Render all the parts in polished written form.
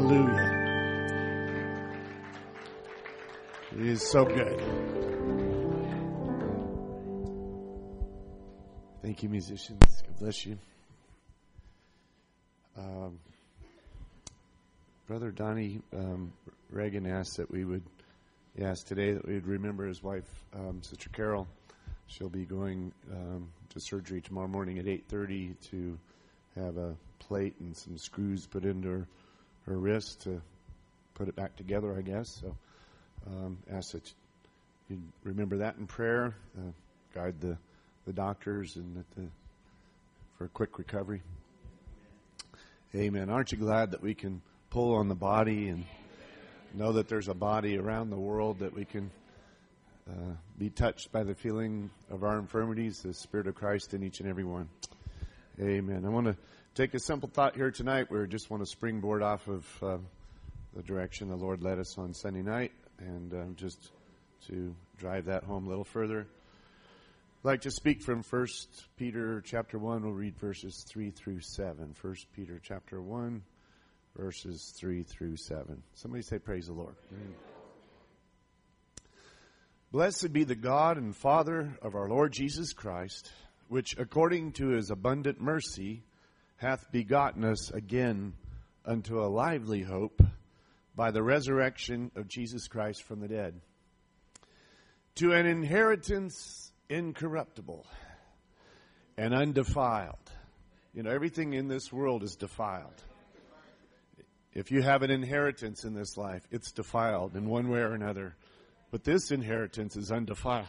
Hallelujah. He is so good. Thank you, musicians. God bless you. Brother Donnie Reagan asked that we would, today that we would remember his wife, Sister Carol. She'll be going to surgery tomorrow morning at 8:30 to have a plate and some screws put into her wrist to put it back together, I guess. So ask that you remember that in prayer, guide the doctors and for a quick recovery. Amen. Aren't you glad that we can pull on the body and know that there's a body around the world that we can be touched by the feeling of our infirmities, the Spirit of Christ in each and every one. Amen. I want to take a simple thought here tonight. We just want to springboard off of the direction the Lord led us on Sunday night, and just to drive that home a little further. I'd like to speak from 1 Peter chapter 1. We'll read verses 3 through 7. 1 Peter chapter 1, verses 3 through 7. Somebody say, praise the Lord. Blessed be the God and Father of our Lord Jesus Christ, which according to his abundant mercy hath begotten us again unto a lively hope by the resurrection of Jesus Christ from the dead, to an inheritance incorruptible and undefiled. You know, everything in this world is defiled. If you have an inheritance in this life, it's defiled in one way or another. But this inheritance is undefiled.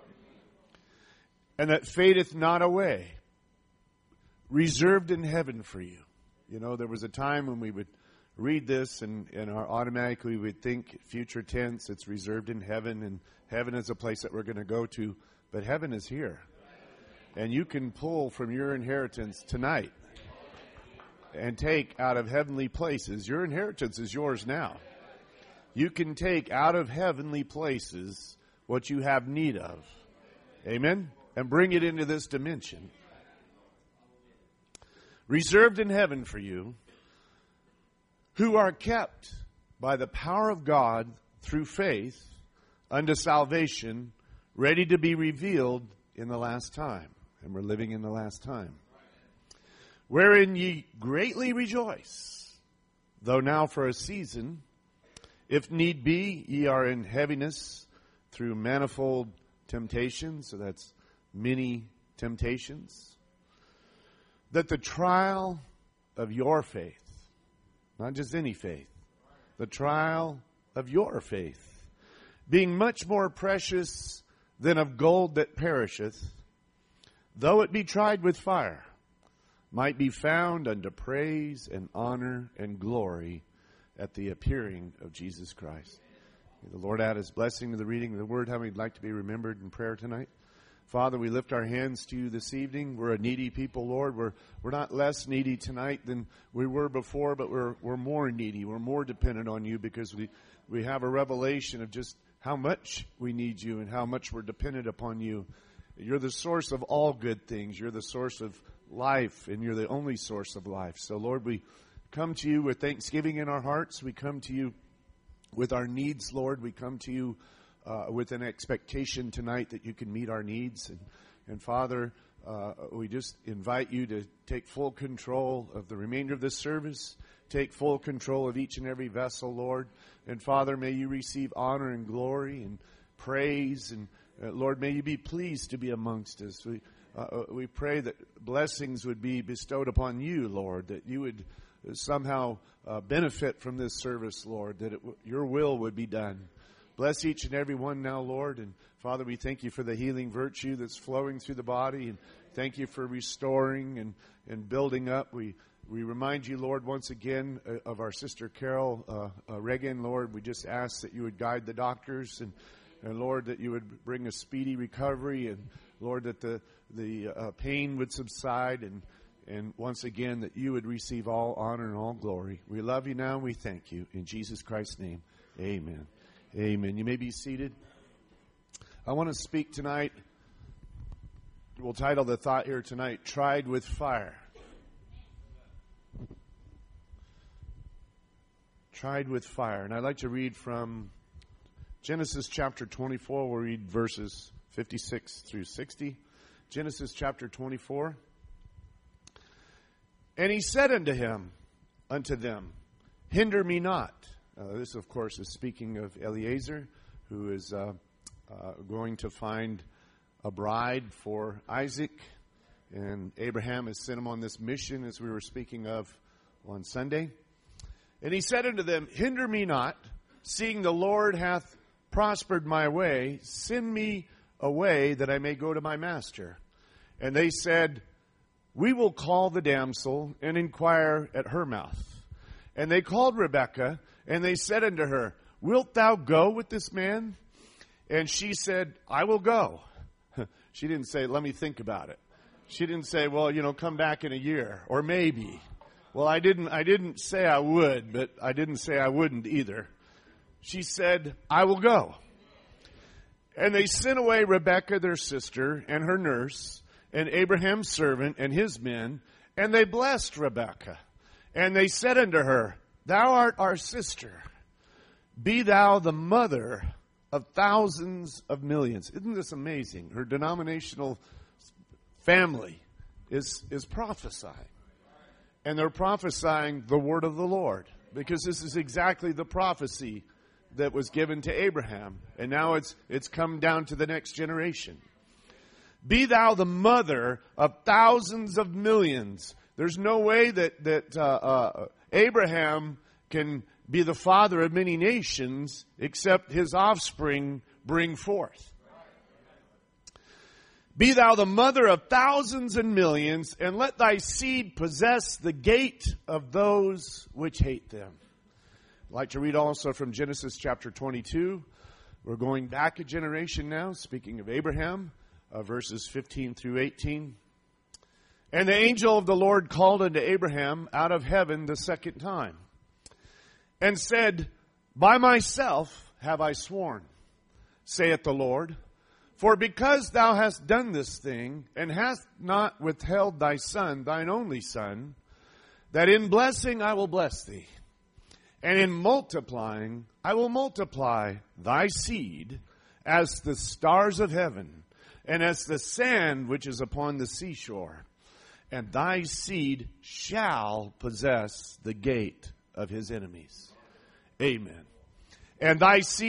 And that fadeth not away, reserved in heaven for you. You know, there was a time when we would read this and automatically we would think future tense, it's reserved in heaven, and heaven is a place that we're going to go to. But heaven is here. And you can pull from your inheritance tonight and take out of heavenly places. Your inheritance is yours now. You can take out of heavenly places what you have need of. Amen? And bring it into this dimension. Reserved in heaven for you, who are kept by the power of God through faith unto salvation, ready to be revealed in the last time. And we're living in the last time. Wherein ye greatly rejoice, though now for a season, if need be, ye are in heaviness through manifold temptations. So that's many temptations. That the trial of your faith, not just any faith, the trial of your faith, being much more precious than of gold that perisheth, though it be tried with fire, might be found unto praise and honor and glory at the appearing of Jesus Christ. May the Lord add his blessing to the reading of the word. How we'd like to be remembered in prayer tonight. Father, we lift our hands to you this evening. We're a needy people, Lord. We're not less needy tonight than we were before, but we're more needy. We're more dependent on you because we have a revelation of just how much we need you and how much we're dependent upon you. You're the source of all good things. You're the source of life, and you're the only source of life. So, Lord, we come to you with thanksgiving in our hearts. We come to you with our needs, Lord. We come to you with an expectation tonight that you can meet our needs. And Father, we just invite you to take full control of the remainder of this service. Take full control of each and every vessel, Lord. And Father, may you receive honor and glory and praise. And Lord, may you be pleased to be amongst us. We pray that blessings would be bestowed upon you, Lord, that you would somehow benefit from this service, Lord, that your will would be done. Bless each and every one now, Lord. And Father, we thank you for the healing virtue that's flowing through the body. And thank you for restoring and building up. We remind you, Lord, once again of our sister Carol Reagan. Lord, we just ask that you would guide the doctors and Lord, that you would bring a speedy recovery. And Lord, that the pain would subside. And once again, that you would receive all honor and all glory. We love you now and we thank you. In Jesus Christ's name, amen. Amen. You may be seated. I want to speak tonight. We'll title the thought here tonight, Tried with Fire. tried with fire. And I'd like to read from Genesis chapter 24. We'll read verses 56 through 60. Genesis chapter 24. And he said unto them, hinder me not. This, of course, is speaking of Eliezer, who is going to find a bride for Isaac. And Abraham has sent him on this mission, as we were speaking of on Sunday. And he said unto them, hinder me not, seeing the Lord hath prospered my way. Send me away that I may go to my master. And they said, we will call the damsel and inquire at her mouth. And they called Rebekah, and they said unto her, wilt thou go with this man? And she said, I will go. She didn't say, let me think about it. She didn't say, well, come back in a year, or maybe. Well, I didn't say I would, but I didn't say I wouldn't either. She said, I will go. And they sent away Rebekah, their sister, and her nurse, and Abraham's servant, and his men, and they blessed Rebekah. And they said unto her, thou art our sister. Be thou the mother of thousands of millions. Isn't this amazing? Her denominational family is prophesying. And they're prophesying the word of the Lord. Because this is exactly the prophecy that was given to Abraham. And now it's come down to the next generation. Be thou the mother of thousands of millions. There's no way that Abraham can be the father of many nations except his offspring bring forth. Be thou the mother of thousands and millions, and let thy seed possess the gate of those which hate them. I'd like to read also from Genesis chapter 22. We're going back a generation now, speaking of Abraham, verses 15 through 18. And the angel of the Lord called unto Abraham out of heaven the second time, and said, by myself have I sworn, saith the Lord, for because thou hast done this thing, and hast not withheld thy son, thine only son, that in blessing I will bless thee, and in multiplying I will multiply thy seed as the stars of heaven, and as the sand which is upon the seashore. And thy seed shall possess the gate of his enemies. Amen. And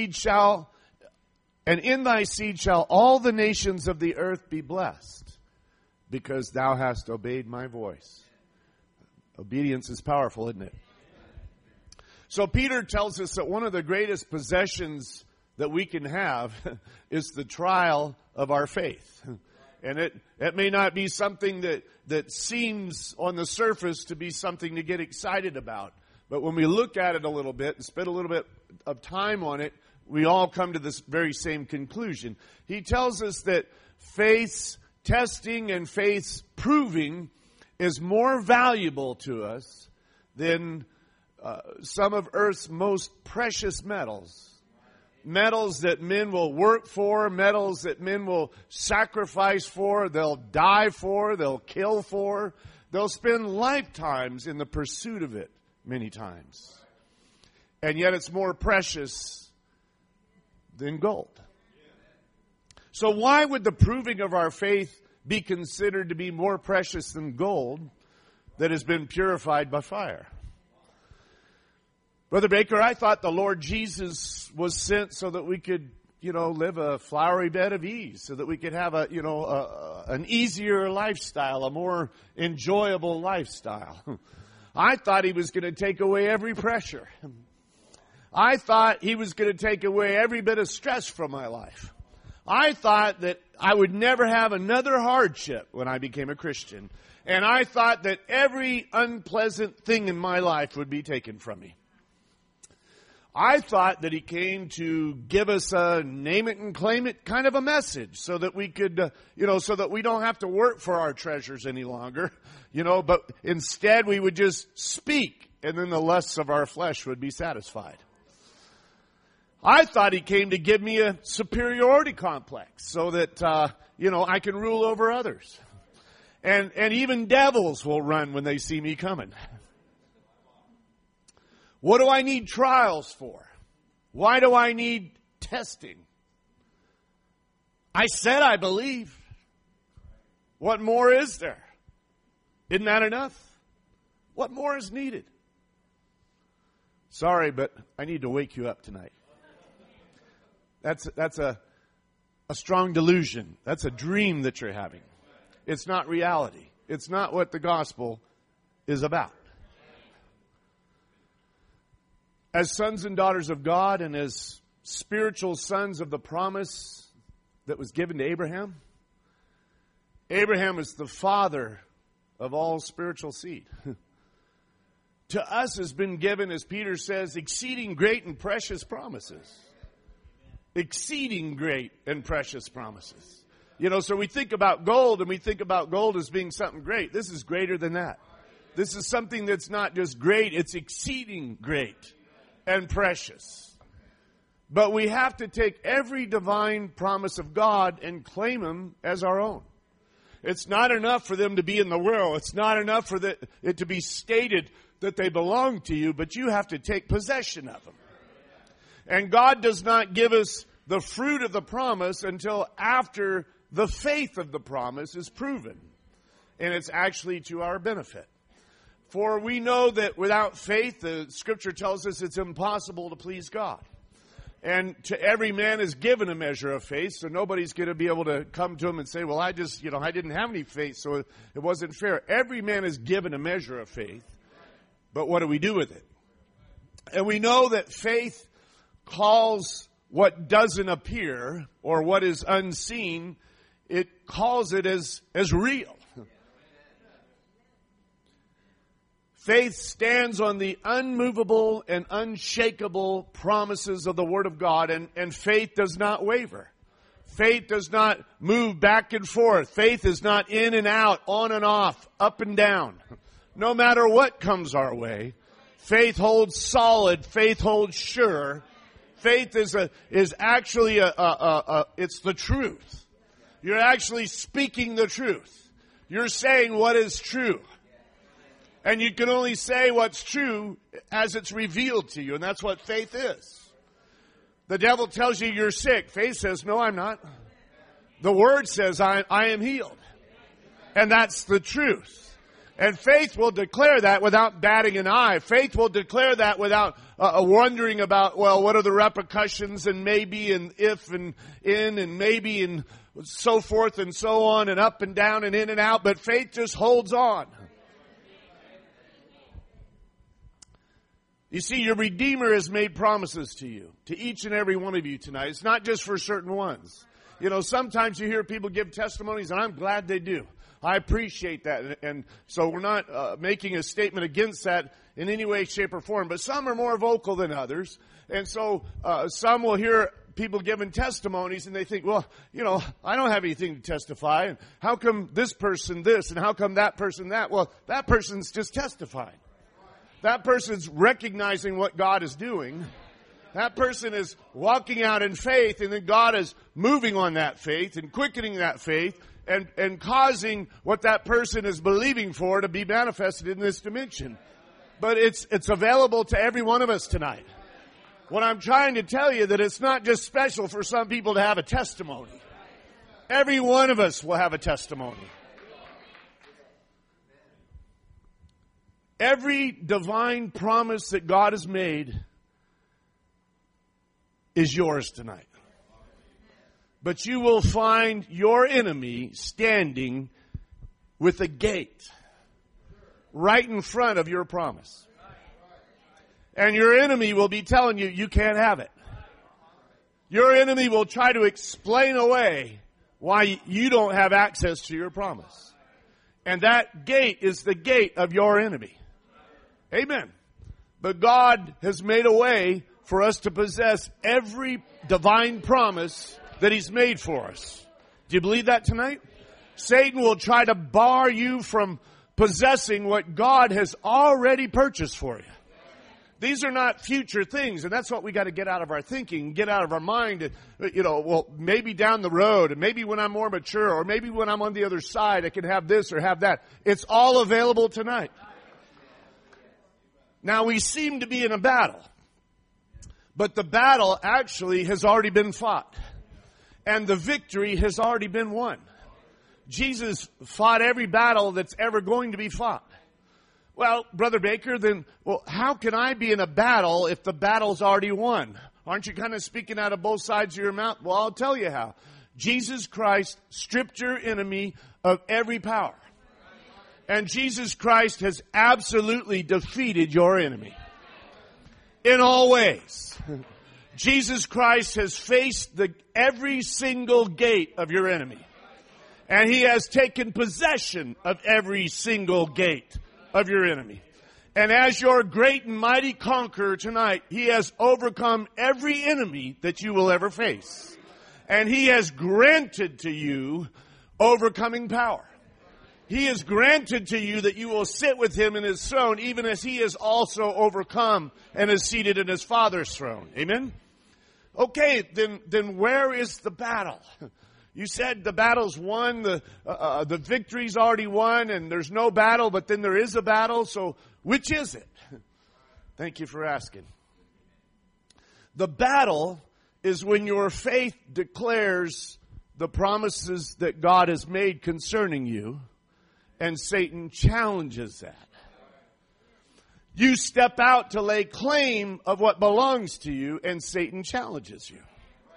in thy seed shall all the nations of the earth be blessed, because thou hast obeyed my voice. Obedience is powerful, isn't it? So Peter tells us that one of the greatest possessions that we can have is the trial of our faith. And it may not be something that seems on the surface to be something to get excited about. But when we look at it a little bit and spend a little bit of time on it, we all come to this very same conclusion. He tells us that faith's testing and faith's proving is more valuable to us than some of earth's most precious metals. Metals that men will work for, metals that men will sacrifice for, they'll die for, they'll kill for. They'll spend lifetimes in the pursuit of it many times. And yet it's more precious than gold. So why would the proving of our faith be considered to be more precious than gold that has been purified by fire? Brother Baker, I thought the Lord Jesus was sent so that we could, live a flowery bed of ease, so that we could have an easier lifestyle, a more enjoyable lifestyle. I thought he was going to take away every pressure. I thought he was going to take away every bit of stress from my life. I thought that I would never have another hardship when I became a Christian. And I thought that every unpleasant thing in my life would be taken from me. I thought that he came to give us a name it and claim it kind of a message so that we could, so that we don't have to work for our treasures any longer, but instead we would just speak and then the lusts of our flesh would be satisfied. I thought he came to give me a superiority complex so that, I can rule over others. And even devils will run when they see me coming. What do I need trials for? Why do I need testing? I said I believe. What more is there? Isn't that enough? What more is needed? Sorry, but I need to wake you up tonight. That's a strong delusion. That's a dream that you're having. It's not reality. It's not what the gospel is about. As sons and daughters of God and as spiritual sons of the promise that was given to Abraham, Abraham is the father of all spiritual seed. To us has been given, as Peter says, exceeding great and precious promises. Exceeding great and precious promises. You know, so we think about gold and we think about gold as being something great. This is greater than that. This is something that's not just great, it's exceeding great and precious. But we have to take every divine promise of God and claim them as our own. It's not enough for them to be in the will. It's not enough for it to be stated that they belong to you, but you have to take possession of them. And God does not give us the fruit of the promise until after the faith of the promise is proven. And it's actually to our benefit. For we know that without faith, the Scripture tells us it's impossible to please God. And to every man is given a measure of faith, so nobody's going to be able to come to him and say, well, I didn't have any faith, so it wasn't fair. Every man is given a measure of faith, but what do we do with it? And we know that faith calls what doesn't appear or what is unseen, it calls it as real. Faith stands on the unmovable and unshakable promises of the Word of God, and faith does not waver. Faith does not move back and forth. Faith is not in and out, on and off, up and down. No matter what comes our way, faith holds solid, faith holds sure. Faith is actually it's the truth. You're actually speaking the truth. You're saying what is true. And you can only say what's true as it's revealed to you. And that's what faith is. The devil tells you you're sick. Faith says, no, I'm not. The Word says, I am healed. And that's the truth. And faith will declare that without batting an eye. Faith will declare that without wondering about, well, what are the repercussions and maybe and if and in and maybe and so forth and so on and up and down and in and out. But faith just holds on. You see, your Redeemer has made promises to you, to each and every one of you tonight. It's not just for certain ones. You know, sometimes you hear people give testimonies, and I'm glad they do. I appreciate that. And so we're not making a statement against that in any way, shape, or form. But some are more vocal than others. And so some will hear people giving testimonies, and they think, well, you know, I don't have anything to testify. And how come this person this, and how come that person that? Well, that person's just testifying. That person's recognizing what God is doing. That person is walking out in faith, and then God is moving on that faith and quickening that faith and causing what that person is believing for to be manifested in this dimension. But it's available to every one of us tonight. What I'm trying to tell you that it's not just special for some people to have a testimony. Every one of us will have a testimony. Every divine promise that God has made is yours tonight. But you will find your enemy standing with a gate right in front of your promise. And your enemy will be telling you, you can't have it. Your enemy will try to explain away why you don't have access to your promise. And that gate is the gate of your enemy. Amen. But God has made a way for us to possess every divine promise that He's made for us. Do you believe that tonight? Satan will try to bar you from possessing what God has already purchased for you. These are not future things, and that's what we got to get out of our thinking, get out of our mind. You know, well, maybe down the road, and maybe when I'm more mature, or maybe when I'm on the other side, I can have this or have that. It's all available tonight. Now we seem to be in a battle, but the battle actually has already been fought, and the victory has already been won. Jesus fought every battle that's ever going to be fought. Well, Brother Baker, then, how can I be in a battle if the battle's already won? Aren't you kind of speaking out of both sides of your mouth? Well, I'll tell you how. Jesus Christ stripped your enemy of every power. And Jesus Christ has absolutely defeated your enemy. In all ways. Jesus Christ has faced every single gate of your enemy. And He has taken possession of every single gate of your enemy. And as your great and mighty conqueror tonight, He has overcome every enemy that you will ever face. And He has granted to you overcoming power. He has granted to you that you will sit with Him in His throne, even as He has also overcome and is seated in His Father's throne. Amen? Okay, then where is the battle? You said the battle's won, the victory's already won, and there's no battle, but then there is a battle, so which is it? Thank you for asking. The battle is when your faith declares the promises that God has made concerning you, and Satan challenges that. You step out to lay claim of what belongs to you, and Satan challenges you.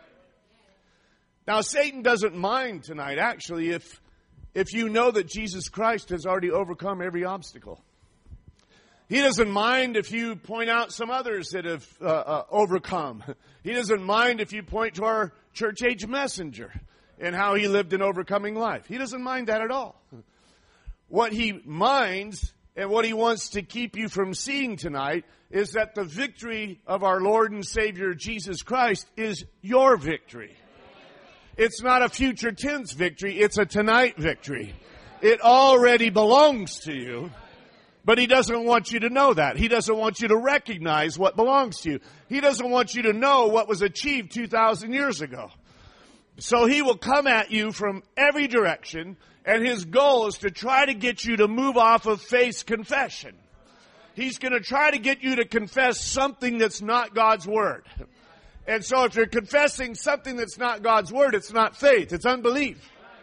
Now, Satan doesn't mind tonight, actually, if you know that Jesus Christ has already overcome every obstacle. He doesn't mind if you point out some others that have overcome. He doesn't mind if you point to our church age messenger and how he lived an overcoming life. He doesn't mind that at all. What he minds and what he wants to keep you from seeing tonight is that the victory of our Lord and Savior Jesus Christ is your victory. It's not a future tense victory, it's a tonight victory. It already belongs to you, but He doesn't want you to know that. He doesn't want you to recognize what belongs to you. He doesn't want you to know what was achieved 2,000 years ago. So He will come at you from every direction, and His goal is to try to get you to move off of faith's confession. He's going to try to get you to confess something that's not God's Word. And so if you're confessing something that's not God's Word, it's not faith, it's unbelief.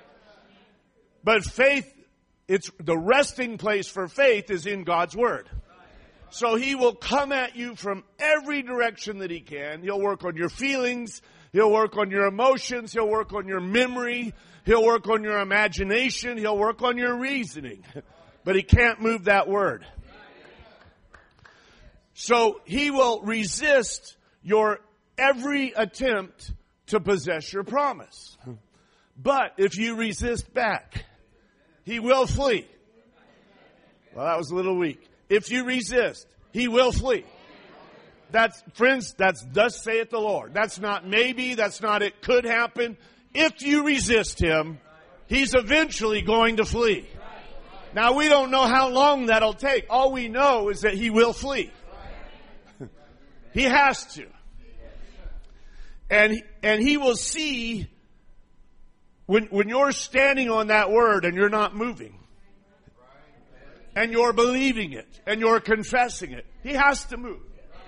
But faith, it's the resting place for faith is in God's Word. So He will come at you from every direction that He can. He'll work on your feelings. He'll work on your emotions. He'll work on your memory. He'll work on your imagination. He'll work on your reasoning. But He can't move that Word. So He will resist your every attempt to possess your promise. But if you resist back, He will flee. Well, that was a little weak. If you resist, He will flee. Friends, that's thus saith the Lord. That's not maybe, that's not it could happen. If you resist Him, He's eventually going to flee. Now, we don't know how long that'll take. All we know is that He will flee. He has to. And He will see when you're standing on that Word and you're not moving, and you're believing it, and you're confessing it, He has to move.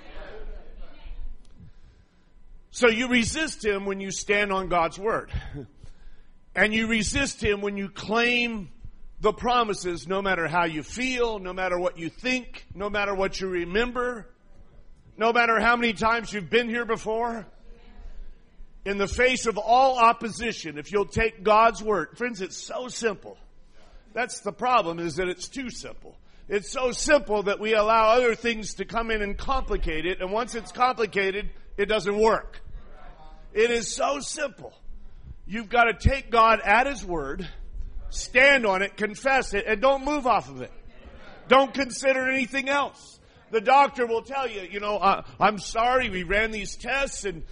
So you resist Him when you stand on God's Word. And you resist Him when you claim the promises, no matter how you feel, no matter what you think, no matter what you remember, no matter how many times you've been here before. In the face of all opposition, if you'll take God's Word. Friends, it's so simple. That's the problem, is that it's too simple. It's so simple that we allow other things to come in and complicate it. And once it's complicated, it doesn't work. It is so simple. You've got to take God at His Word, stand on it, confess it, and don't move off of it. Don't consider anything else. The doctor will tell you, I'm sorry, we ran these tests and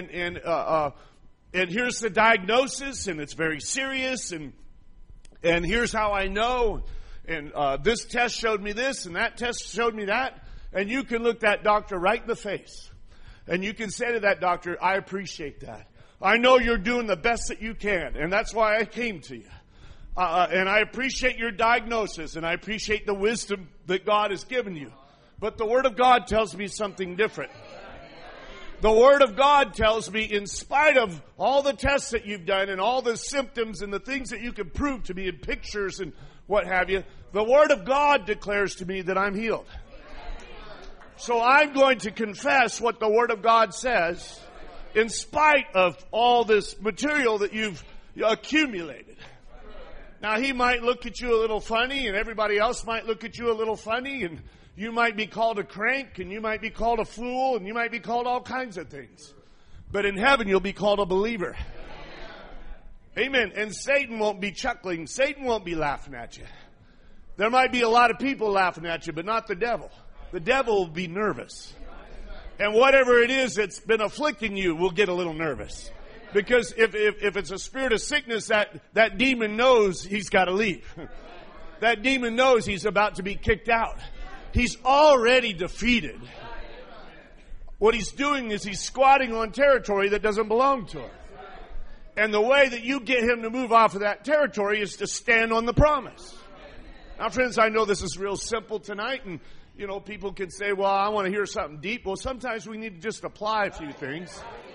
here's the diagnosis, and it's very serious, and here's how I know, and this test showed me this, and that test showed me that, and you can look that doctor right in the face, and you can say to that doctor, I appreciate that. I know you're doing the best that you can, and that's why I came to you. And I appreciate your diagnosis, and I appreciate the wisdom that God has given you. But the Word of God tells me something different. The Word of God tells me, in spite of all the tests that you've done and all the symptoms and the things that you can prove to me in pictures and what have you, the Word of God declares to me that I'm healed. So I'm going to confess what the Word of God says in spite of all this material that you've accumulated. Now, he might look at you a little funny, and everybody else might look at you a little funny, and you might be called a crank, and you might be called a fool, and you might be called all kinds of things. But in heaven, you'll be called a believer. Amen. And Satan won't be chuckling. Satan won't be laughing at you. There might be a lot of people laughing at you, but not the devil. The devil will be nervous. And whatever it is that's been afflicting you will get a little nervous. Because if it's a spirit of sickness, that demon knows he's got to leave. That demon knows he's about to be kicked out. He's already defeated. What he's doing is he's squatting on territory that doesn't belong to him. And the way that you get him to move off of that territory is to stand on the promise. Now, friends, I know this is real simple tonight, and people can say, well, I want to hear something deep. Well, sometimes we need to just apply a few things.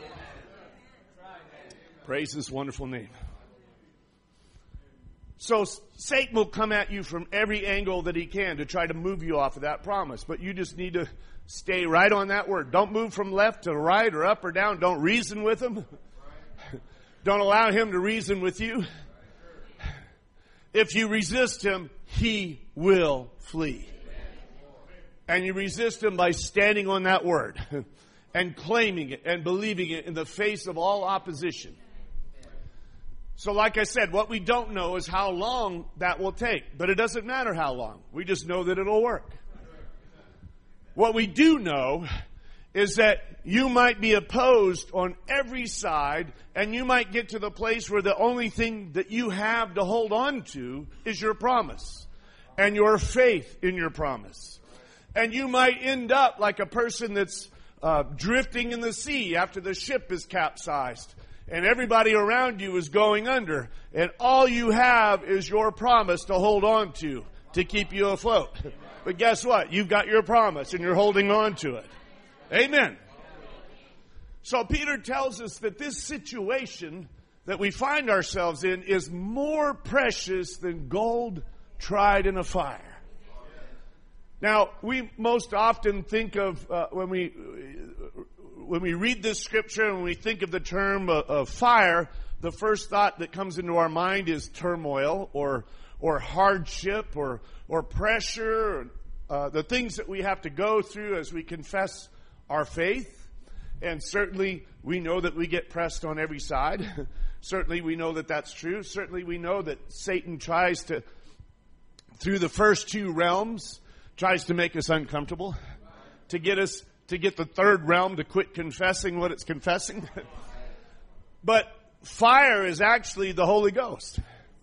Praise His wonderful name. So Satan will come at you from every angle that he can to try to move you off of that promise. But you just need to stay right on that word. Don't move from left to right or up or down. Don't reason with him. Don't allow him to reason with you. If you resist him, he will flee. And you resist him by standing on that word and claiming it and believing it in the face of all opposition. So like I said, what we don't know is how long that will take. But it doesn't matter how long. We just know that it'll work. What we do know is that you might be opposed on every side, and you might get to the place where the only thing that you have to hold on to is your promise and your faith in your promise. And you might end up like a person that's drifting in the sea after the ship is capsized. And everybody around you is going under. And all you have is your promise to hold on to keep you afloat. But guess what? You've got your promise and you're holding on to it. Amen. So Peter tells us that this situation that we find ourselves in is more precious than gold tried in a fire. Now, we most often think of, when we read this scripture and we think of the term of fire, the first thought that comes into our mind is turmoil or hardship or pressure, the things that we have to go through as we confess our faith. And certainly we know that we get pressed on every side. Certainly we know that that's true. Certainly we know that Satan tries to, through the first two realms, tries to make us uncomfortable, to get the third realm to quit confessing what it's confessing. But fire is actually the Holy Ghost.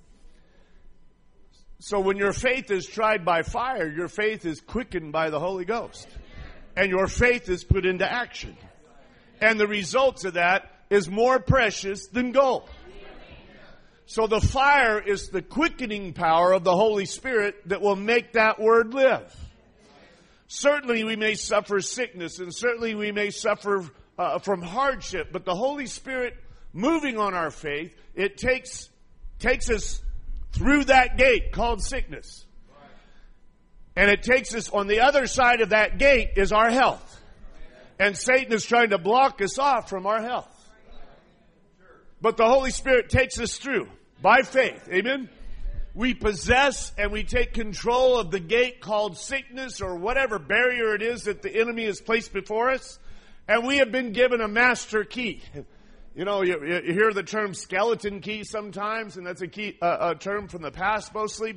So when your faith is tried by fire, your faith is quickened by the Holy Ghost. And your faith is put into action. And the results of that is more precious than gold. So the fire is the quickening power of the Holy Spirit that will make that word live. Certainly we may suffer sickness, and certainly we may suffer from hardship, but the Holy Spirit moving on our faith, it takes us through that gate called sickness. And it takes us on the other side of that gate is our health. And Satan is trying to block us off from our health. But the Holy Spirit takes us through by faith. Amen? We possess and we take control of the gate called sickness or whatever barrier it is that the enemy has placed before us. And we have been given a master key. You know, you hear the term skeleton key sometimes, and that's a term from the past mostly.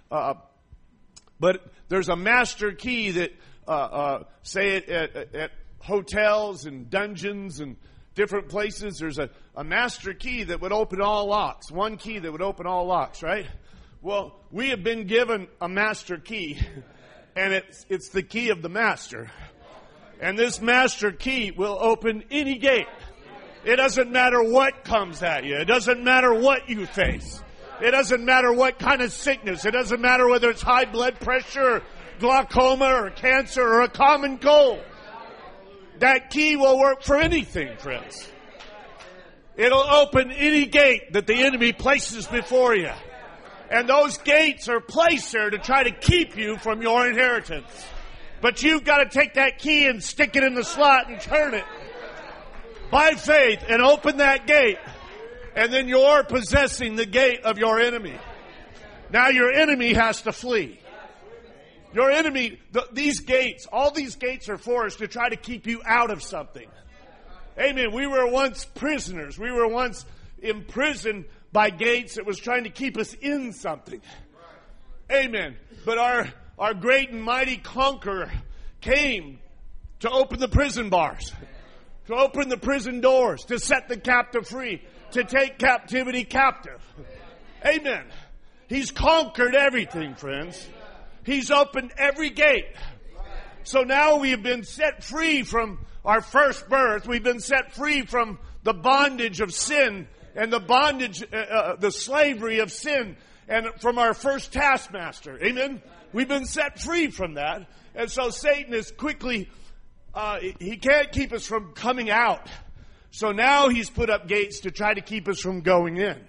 But there's a master key that, say at hotels and dungeons and different places, there's a master key that would open all locks. One key that would open all locks, right? Well, we have been given a master key, and it's the key of the master. And this master key will open any gate. It doesn't matter what comes at you. It doesn't matter what you face. It doesn't matter what kind of sickness. It doesn't matter whether it's high blood pressure glaucoma or cancer or a common cold. That key will work for anything, friends. It'll open any gate that the enemy places before you. And those gates are placed there to try to keep you from your inheritance. But you've got to take that key and stick it in the slot and turn it by faith and open that gate. And then you're possessing the gate of your enemy. Now your enemy has to flee. Your enemy, these gates, all these gates are for us to try to keep you out of something. Amen. We were once prisoners. We were once imprisoned by gates that was trying to keep us in something. Amen. But our great and mighty conqueror came to open the prison bars, to open the prison doors, to set the captive free, to take captivity captive. Amen. He's conquered everything, friends. He's opened every gate. So now we have been set free from our first birth. We've been set free from the bondage of sin and the bondage, the slavery of sin, and from our first taskmaster. Amen? We've been set free from that. And so Satan is quickly, he can't keep us from coming out. So now he's put up gates to try to keep us from going in.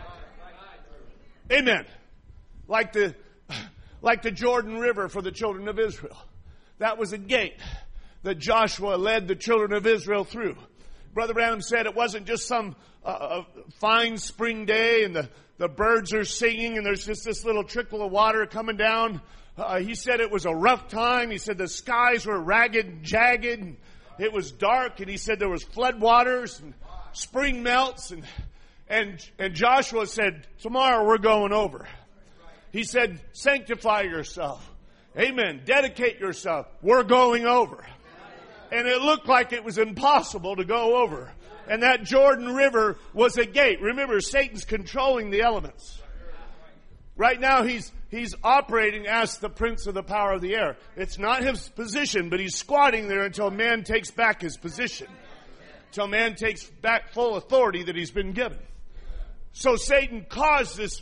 Amen. Like the Jordan River for the children of Israel. That was a gate that Joshua led the children of Israel through. Brother Branham said it wasn't just some fine spring day and the birds are singing and there's just this little trickle of water coming down. He said it was a rough time. He said the skies were ragged and jagged and it was dark, and he said there was flood waters and spring melts, and Joshua said, tomorrow we're going over. He said, sanctify yourself. Amen. Dedicate yourself. We're going over. And it looked like it was impossible to go over. And that Jordan River was a gate. Remember, Satan's controlling the elements. Right now he's operating as the prince of the power of the air. It's not his position, but he's squatting there until man takes back his position. Until man takes back full authority that he's been given. So Satan caused this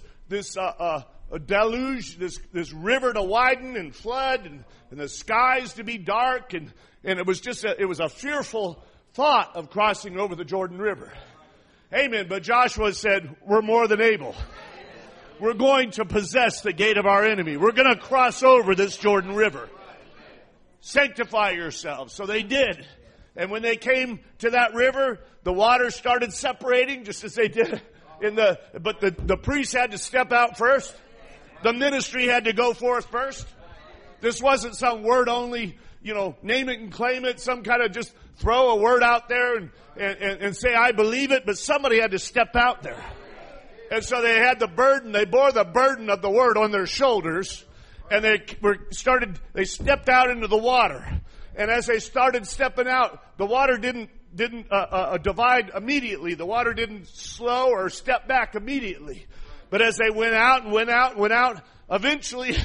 deluge, this river to widen and flood and the skies to be dark, and it was a fearful thought of crossing over the Jordan River. Amen. But Joshua said, we're more than able. We're going to possess the gate of our enemy. We're going to cross over this Jordan River. Sanctify yourselves. So they did. And when they came to that river, the water started separating just as they did but the priests had to step out first. The ministry had to go forth first. This wasn't some word only, name it and claim it, some kind of just throw a word out there and say, I believe it, but somebody had to step out there. And so they had the burden, they bore the burden of the word on their shoulders, and they stepped out into the water. And as they started stepping out, the water didn't divide immediately. The water didn't slow or step back immediately. But as they went out, eventually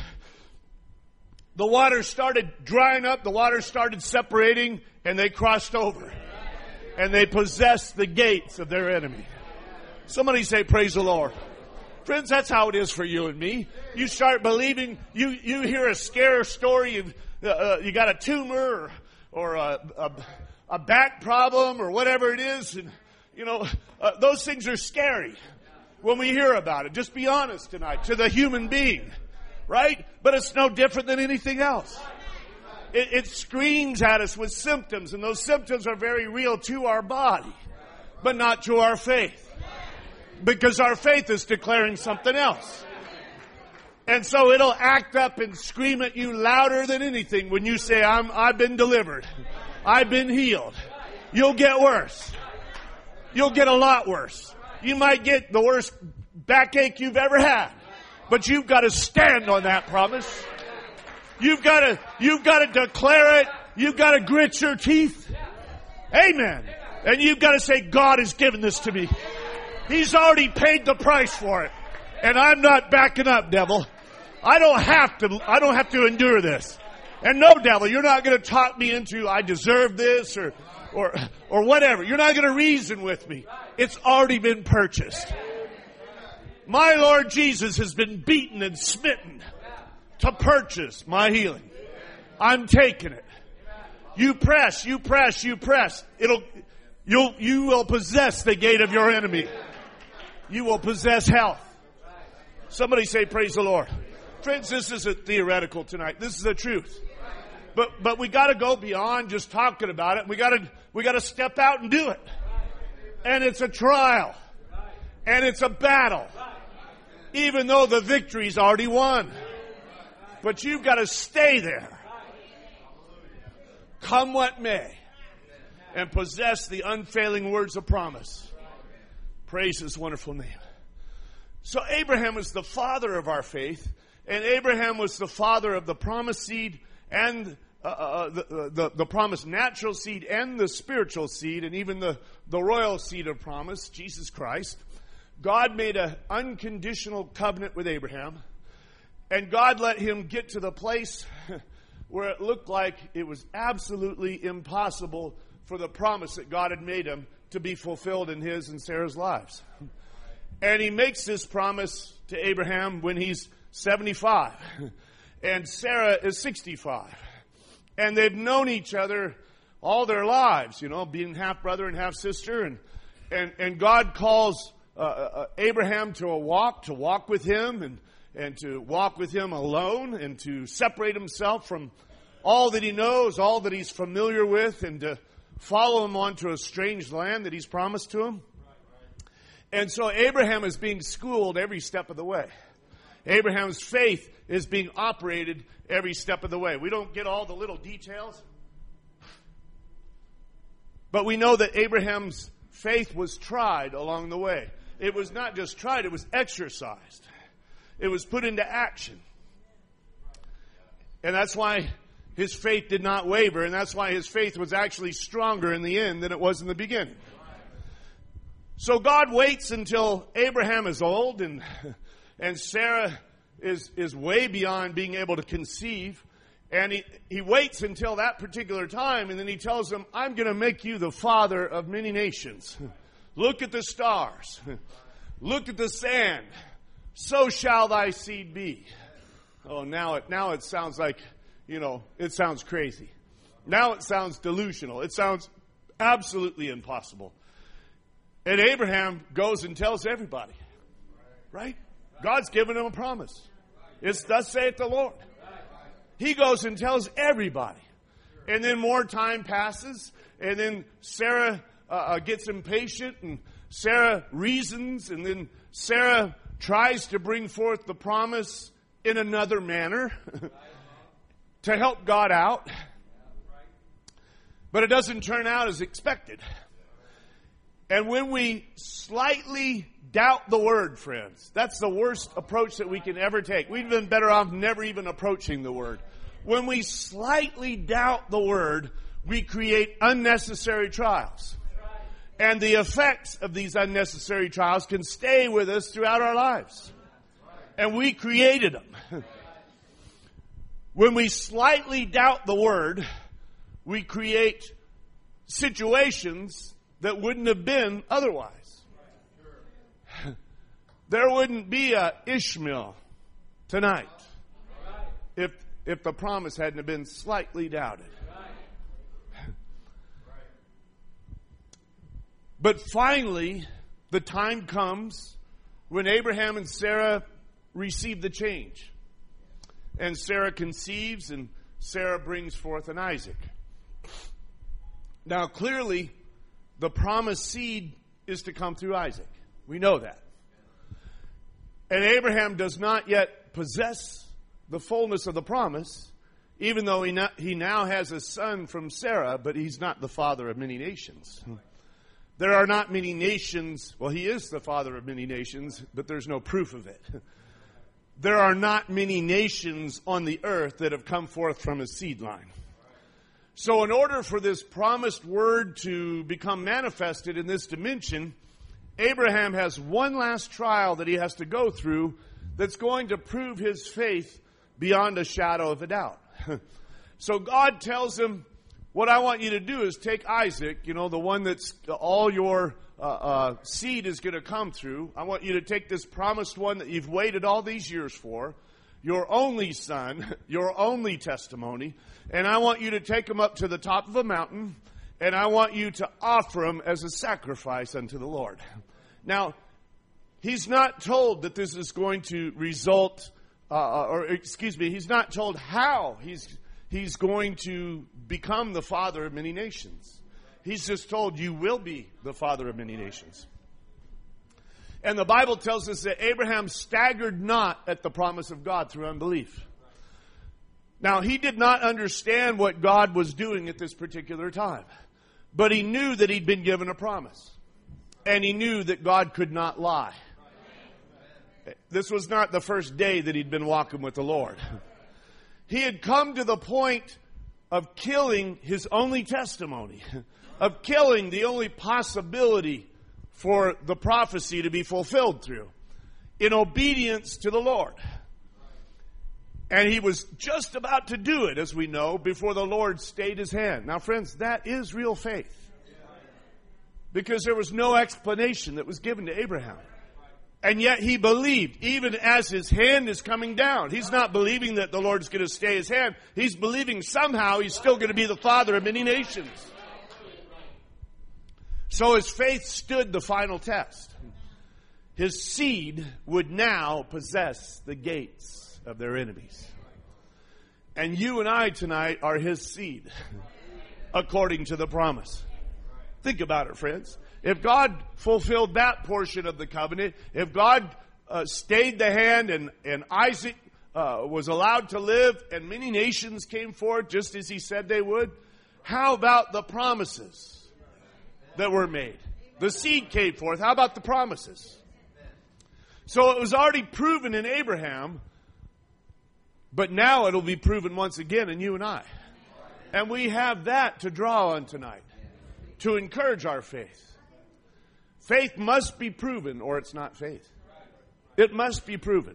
the water started drying up, the water started separating, and they crossed over. And they possessed the gates of their enemy. Somebody say, praise the Lord. Friends, that's how it is for you and me. You start believing, you hear a scare story, you got a tumor or a back problem or whatever it is, and those things are scary when we hear about it. Just be honest tonight to the human being, right? But it's no different than anything else. It screams at us with symptoms, and those symptoms are very real to our body, but not to our faith. Because our faith is declaring something else. And so it'll act up and scream at you louder than anything when you say, I've been delivered. I've been healed. You'll get worse. You'll get a lot worse. You might get the worst backache you've ever had. But you've got to stand on that promise. You've got to declare it. You've got to grit your teeth. Amen. And you've got to say, God has given this to me. He's already paid the price for it. And I'm not backing up, devil. I don't have to endure this. And no, devil, you're not going to talk me into I deserve this or whatever. You're not going to reason with me. It's already been purchased. My Lord Jesus has been beaten and smitten to purchase my healing. I'm taking it. You press, you press, you press. You will possess the gate of your enemy. You will possess health. Somebody say, praise the Lord. Friends, this isn't theoretical tonight. This is the truth. But we got to go beyond just talking about it. We got to step out and do it. And it's a trial. And it's a battle. Even though the victory's already won. But you've got to stay there. Come what may. And possess the unfailing words of promise. Praise His wonderful name. So Abraham was the father of our faith. And Abraham was the father of the promised seed and the promised natural seed and the spiritual seed and even the royal seed of promise, Jesus Christ. God made an unconditional covenant with Abraham. And God let him get to the place where it looked like it was absolutely impossible for the promise that God had made him to be fulfilled in his and Sarah's lives. And He makes this promise to Abraham when he's 75. And Sarah is 65. And they've known each other all their lives, being half brother and half sister. And God calls Abraham to walk with him and to walk with him alone and to separate himself from all that he knows, all that he's familiar with, and to follow him onto a strange land that he's promised to him. And so Abraham is being schooled every step of the way. Abraham's faith is being operated every step of the way. We don't get all the little details. But we know that Abraham's faith was tried along the way. It was not just tried, it was exercised. It was put into action. And that's why his faith did not waver, and that's why his faith was actually stronger in the end than it was in the beginning. So God waits until Abraham is old and Sarah is way beyond being able to conceive. And he waits until that particular time, and then He tells him, I'm going to make you the father of many nations. Look at the stars. Look at the sand. So shall thy seed be. Oh, now it sounds like, it sounds crazy. Now it sounds delusional. It sounds absolutely impossible. And Abraham goes and tells everybody. Right? God's given him a promise. It's thus saith the Lord. He goes and tells everybody. And then more time passes. And then Sarah gets impatient. And Sarah reasons. And then Sarah tries to bring forth the promise in another manner to help God out. But it doesn't turn out as expected. And when we slightly doubt the Word, friends, that's the worst approach that we can ever take. We've been better off never even approaching the Word. When we slightly doubt the Word, we create unnecessary trials. And the effects of these unnecessary trials can stay with us throughout our lives. And we created them. When we slightly doubt the Word, we create situations that wouldn't have been otherwise. There wouldn't be a Ishmael tonight if the promise hadn't been slightly doubted. But finally, the time comes when Abraham and Sarah receive the change. And Sarah conceives, and Sarah brings forth an Isaac. Now, clearly, the promised seed is to come through Isaac. We know that. And Abraham does not yet possess the fullness of the promise, even though he now has a son from Sarah, but he's not the father of many nations. There are not many nations. Well, he is the father of many nations, but there's no proof of it. There are not many nations on the earth that have come forth from his seed line. So in order for this promised word to become manifested in this dimension, Abraham has one last trial that he has to go through that's going to prove his faith beyond a shadow of a doubt. So God tells him, what I want you to do is take Isaac, the one that's all your seed is going to come through. I want you to take this promised one that you've waited all these years for, your only son, your only testimony, and I want you to take him up to the top of a mountain, and I want you to offer him as a sacrifice unto the Lord. Now, he's not told that this is going to result, he's not told how he's going to become the father of many nations. He's just told, you will be the father of many nations. And the Bible tells us that Abraham staggered not at the promise of God through unbelief. Now, he did not understand what God was doing at this particular time. But he knew that he'd been given a promise. And he knew that God could not lie. This was not the first day that he'd been walking with the Lord. He had come to the point of killing his only testimony, of killing the only possibility for the prophecy to be fulfilled through, in obedience to the Lord. And he was just about to do it, as we know, before the Lord stayed his hand. Now, friends, that is real faith. Because there was no explanation that was given to Abraham. And yet he believed, even as his hand is coming down. He's not believing that the Lord's going to stay his hand. He's believing somehow he's still going to be the father of many nations. So his faith stood the final test. His seed would now possess the gates of their enemies. And you and I tonight are his seed, according to the promise. Think about it, friends. If God fulfilled that portion of the covenant, if God stayed the hand and Isaac was allowed to live and many nations came forth just as he said they would, how about the promises that were made? The seed came forth. How about the promises? So it was already proven in Abraham, but now it'll be proven once again in you and I. And we have that to draw on tonight, to encourage our faith. Faith must be proven or it's not faith. It must be proven.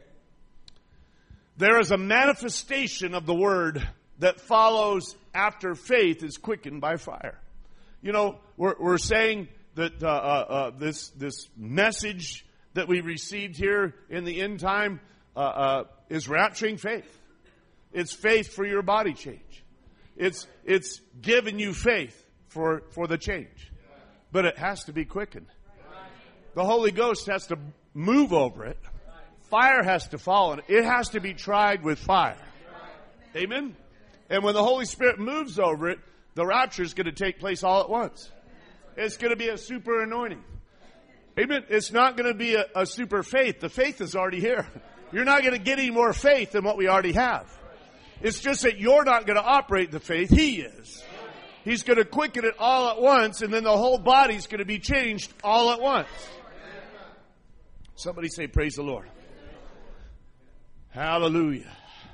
There is a manifestation of the word that follows after faith is quickened by fire. You know, we're saying that this message that we received here in the end time is rapturing faith. It's faith for your body change. It's giving you faith for the change. But it has to be quickened. The Holy Ghost has to move over it. Fire has to fall on it. It has to be tried with fire. Amen? And when the Holy Spirit moves over it, the rapture is going to take place all at once. It's going to be a super anointing. Amen? It's not going to be a super faith. The faith is already here. You're not going to get any more faith than what we already have. It's just that you're not going to operate the faith. He is. He's going to quicken it all at once, and then the whole body's going to be changed all at once. Somebody say, praise the Lord. Hallelujah.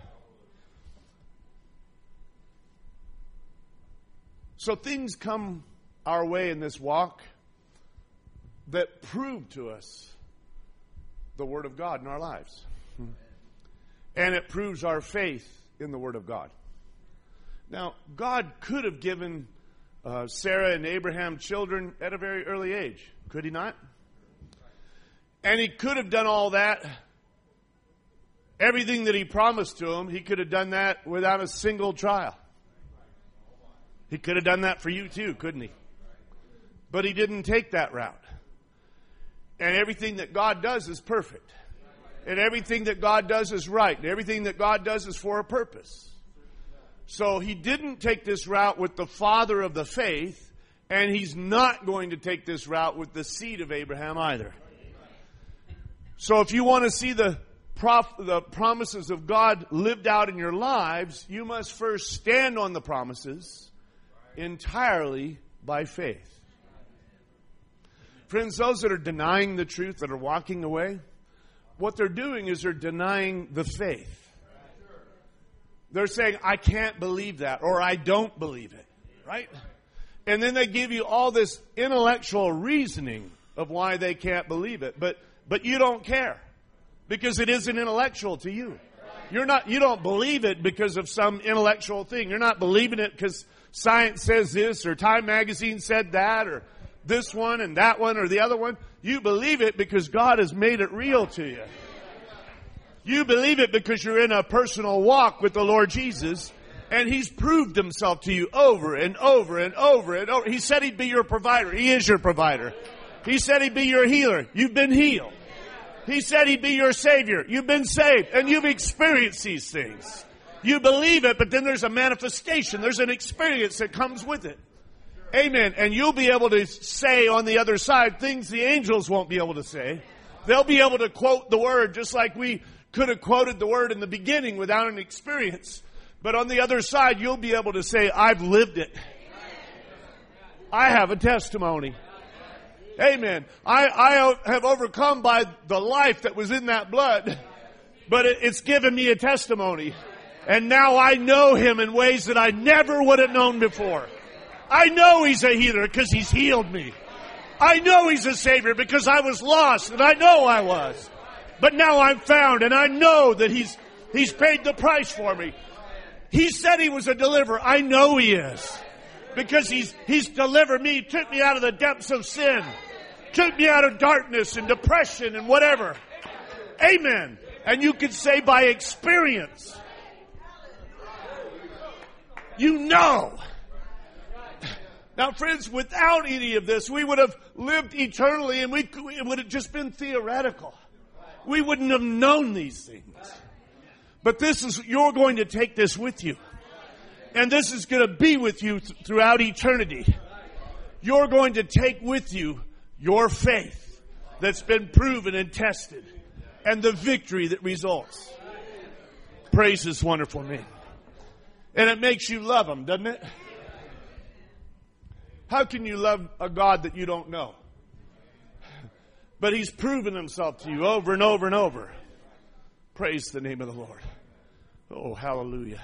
So things come our way in this walk that prove to us the Word of God in our lives. And it proves our faith in the Word of God. Now, God could have given Sarah and Abraham children at a very early age. Could he not? And he could have done all that. Everything that he promised to them, he could have done that without a single trial. He could have done that for you too, couldn't he? But he didn't take that route. And everything that God does is perfect. And everything that God does is right. And everything that God does is for a purpose. So he didn't take this route with the father of the faith, and he's not going to take this route with the seed of Abraham either. So if you want to see the promises of God lived out in your lives, you must first stand on the promises entirely by faith. Friends, those that are denying the truth, that are walking away, what they're doing is they're denying the faith. They're saying, I can't believe that, or I don't believe it, right? And then they give you all this intellectual reasoning of why they can't believe it, but you don't care because it isn't intellectual to you. You don't believe it because of some intellectual thing. You're not believing it because science says this, or Time Magazine said that, or this one and that one or the other one. You believe it because God has made it real to you. You believe it because you're in a personal walk with the Lord Jesus, and He's proved Himself to you over and over and over and over. He said He'd be your provider. He is your provider. He said He'd be your healer. You've been healed. He said He'd be your Savior. You've been saved, and you've experienced these things. You believe it, but then there's a manifestation. There's an experience that comes with it. Amen. And you'll be able to say on the other side things the angels won't be able to say. They'll be able to quote the Word just like we could have quoted the Word in the beginning without an experience. But on the other side, you'll be able to say, I've lived it. I have a testimony. Amen. I have overcome by the life that was in that blood. But it's given me a testimony. And now I know Him in ways that I never would have known before. I know He's a healer because He's healed me. I know He's a Savior because I was lost, and I know I was. But now I'm found, and I know that He's paid the price for me. He said He was a deliverer. I know He is. Because He's delivered me, took me out of the depths of sin, took me out of darkness and depression and whatever. Amen. And you could say by experience, you know. Now, friends, without any of this, we would have lived eternally, and it would have just been theoretical. We wouldn't have known these things. But you're going to take this with you. And this is going to be with you throughout eternity. You're going to take with you your faith that's been proven and tested, and the victory that results. Praise His wonderful name. And it makes you love Him, doesn't it? How can you love a God that you don't know? But He's proven Himself to you over and over and over. Praise the name of the Lord. Oh, hallelujah.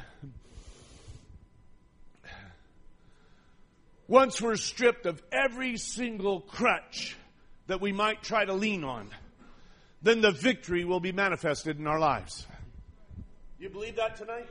Once we're stripped of every single crutch that we might try to lean on, then the victory will be manifested in our lives. You believe that tonight?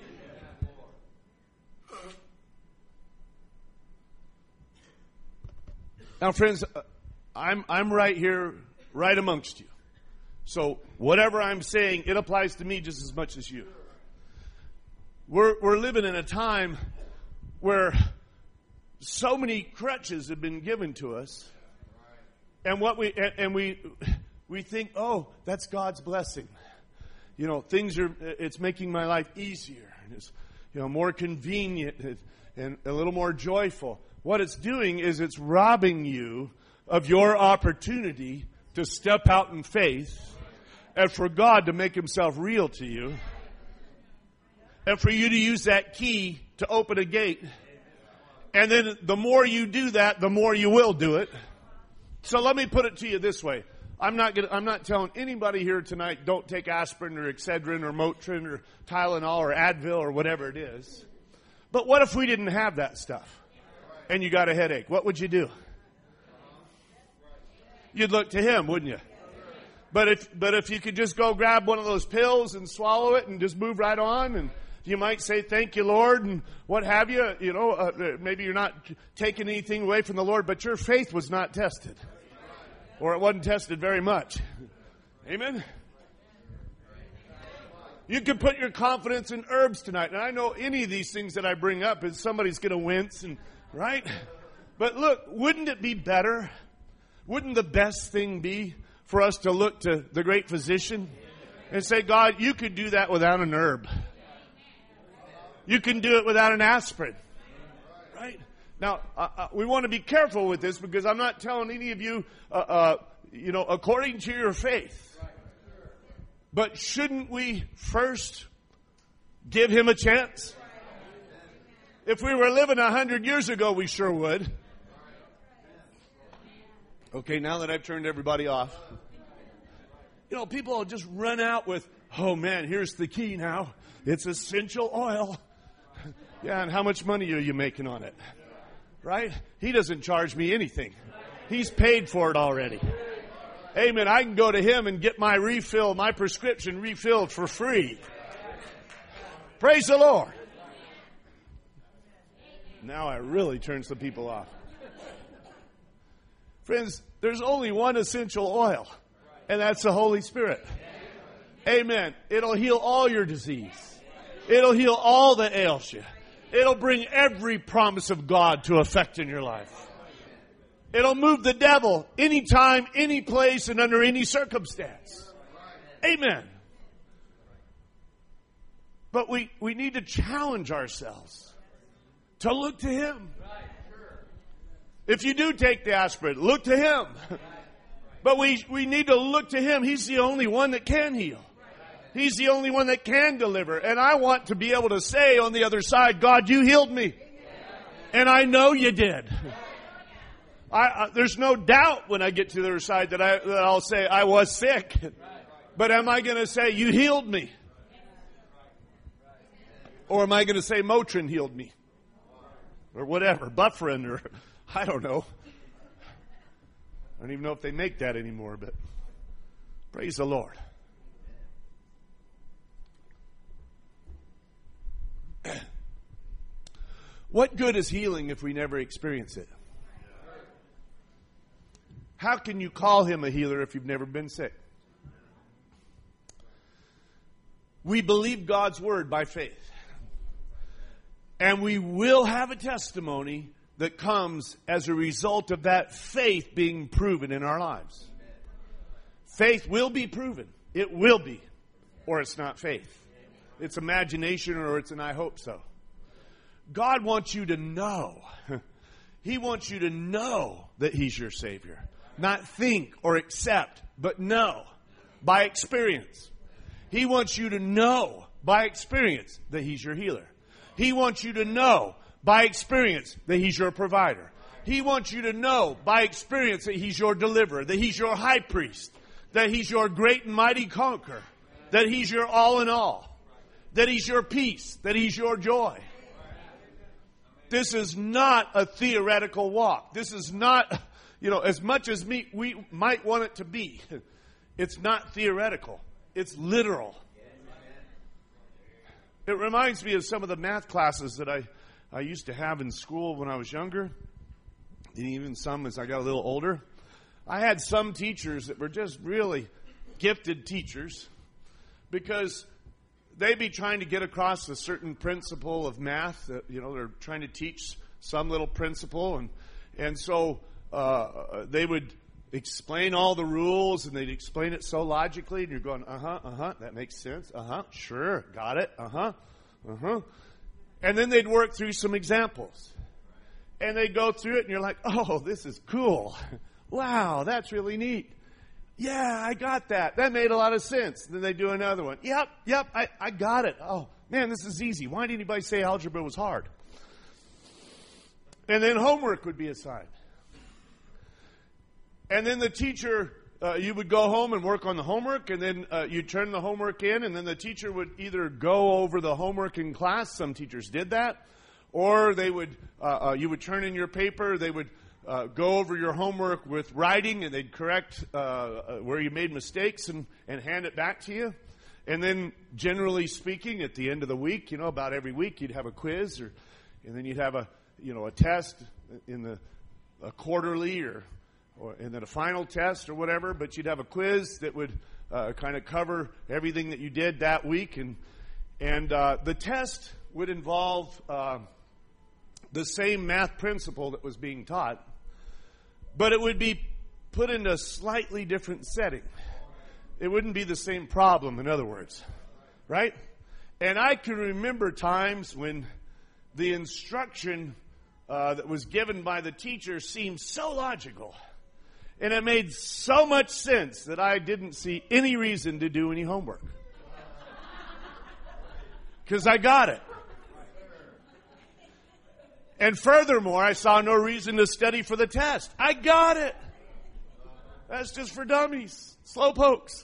Now, friends, I'm right here, right amongst you. So whatever I'm saying, it applies to me just as much as you. We're living in a time where so many crutches have been given to us, and we think, oh, that's God's blessing. You know, it's making my life easier, and it's, more convenient and a little more joyful. What it's doing is it's robbing you of your opportunity to step out in faith and for God to make Himself real to you and for you to use that key to open a gate. And then the more you do that, the more you will do it. So let me put it to you this way. I'm not telling anybody here tonight, don't take aspirin or Excedrin or Motrin or Tylenol or Advil or whatever it is. But what if we didn't have that stuff? And you got a headache, what would you do? You'd look to Him, wouldn't you? But if you could just go grab one of those pills and swallow it and just move right on, and you might say, thank you, Lord, and what have you. Maybe you're not taking anything away from the Lord, but your faith was not tested. Or it wasn't tested very much. Amen? You can put your confidence in herbs tonight. And I know any of these things that I bring up is somebody's going to wince, right? But look, wouldn't it be better? Wouldn't the best thing be for us to look to the great physician and say, God, you could do that without an herb. You can do it without an aspirin. Right? Now, we want to be careful with this because I'm not telling any of you, according to your faith. But shouldn't we first give Him a chance? If we were living 100 years ago, we sure would. Okay, now that I've turned everybody off. People will just run out with, oh man, here's the key now. It's essential oil. Yeah, and how much money are you making on it? Right? He doesn't charge me anything. He's paid for it already. Amen. I can go to Him and get my prescription refilled for free. Praise the Lord. Now I really turn some people off. Friends, there's only one essential oil, and that's the Holy Spirit. Amen. It'll heal all your disease. It'll heal all that ails you. It'll bring every promise of God to effect in your life. It'll move the devil anytime, any place, and under any circumstance. Amen. But we need to challenge ourselves to look to Him. If you do take the aspirin, look to Him. But we need to look to Him. He's the only one that can heal. He's the only one that can deliver. And I want to be able to say on the other side, God, you healed me. And I know you did. There's no doubt when I get to the other side that I'll say I was sick. But am I going to say you healed me? Or am I going to say Motrin healed me? Or whatever, Bufferin, or I don't know. I don't even know if they make that anymore, but praise the Lord. What good is healing if we never experience it? How can you call Him a healer if you've never been sick? We believe God's word by faith. And we will have a testimony that comes as a result of that faith being proven in our lives. Faith will be proven. It will be. Or it's not faith. It's imagination, or it's an I hope so. God wants you to know. He wants you to know that He's your Savior. Not think or accept, but know by experience. He wants you to know by experience that He's your healer. He wants you to know by experience that He's your provider. He wants you to know by experience that He's your deliverer, that He's your high priest, that He's your great and mighty conqueror, that He's your all in all, that He's your peace, that He's your joy. This is not a theoretical walk. This is not, as much as we might want it to be. It's not theoretical. It's literal. It reminds me of some of the math classes that I used to have in school when I was younger, and even some as I got a little older. I had some teachers that were just really gifted teachers because they'd be trying to get across a certain principle of math that, they're trying to teach some little principle. And so they would explain all the rules, and they'd explain it so logically, and you're going, that makes sense. Sure, got it. And then they'd work through some examples. And they'd go through it, and you're like, oh, this is cool. Wow, that's really neat. Yeah, I got that. That made a lot of sense. Then they do another one. Yep, I got it. Oh, man, this is easy. Why did anybody say algebra was hard? And then homework would be assigned. And then the teacher, you would go home and work on the homework, and then you'd turn the homework in, and then the teacher would either go over the homework in class. Some teachers did that. Or they would, you would turn in your paper. They would go over your homework with writing, and they'd correct where you made mistakes and hand it back to you. And then, generally speaking, at the end of the week, about every week, you'd have a quiz, and then you'd have a test in a quarterly and then a final test or whatever. But you'd have a quiz that would kind of cover everything that you did that week, and the test would involve the same math principle that was being taught, but it would be put in a slightly different setting. It wouldn't be the same problem, in other words, right? And I can remember times when the instruction that was given by the teacher seemed so logical, and it made so much sense that I didn't see any reason to do any homework. Because I got it. And furthermore, I saw no reason to study for the test. I got it. That's just for dummies, slowpokes.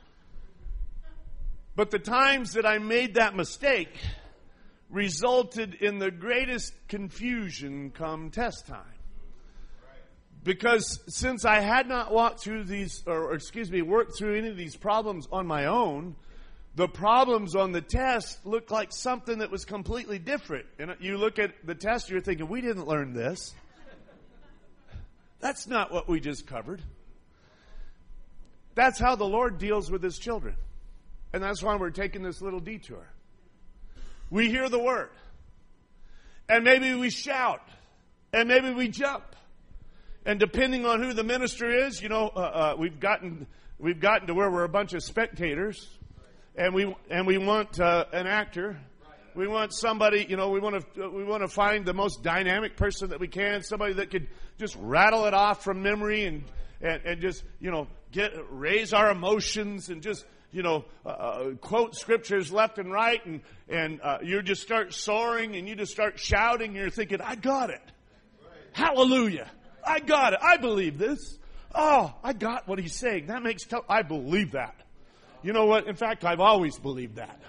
But the times that I made that mistake resulted in the greatest confusion come test time. Because since I had not worked through any of these problems on my own, the problems on the test looked like something that was completely different. And you look at the test, you're thinking, we didn't learn this. That's not what we just covered. That's how the Lord deals with His children. And that's why we're taking this little detour. We hear the word. And maybe we shout. And maybe we jump. And depending on who the minister is, we've gotten to where we're a bunch of spectators. And we want an actor. We want somebody, we want to find the most dynamic person that we can, somebody that could just rattle it off from memory and just, raise our emotions and just, quote scriptures left and right, and you just start soaring and you just start shouting and you're thinking, I got it. Hallelujah. I got it. I believe this. Oh, I got what he's saying. That makes I believe that. You know what? In fact, I've always believed that.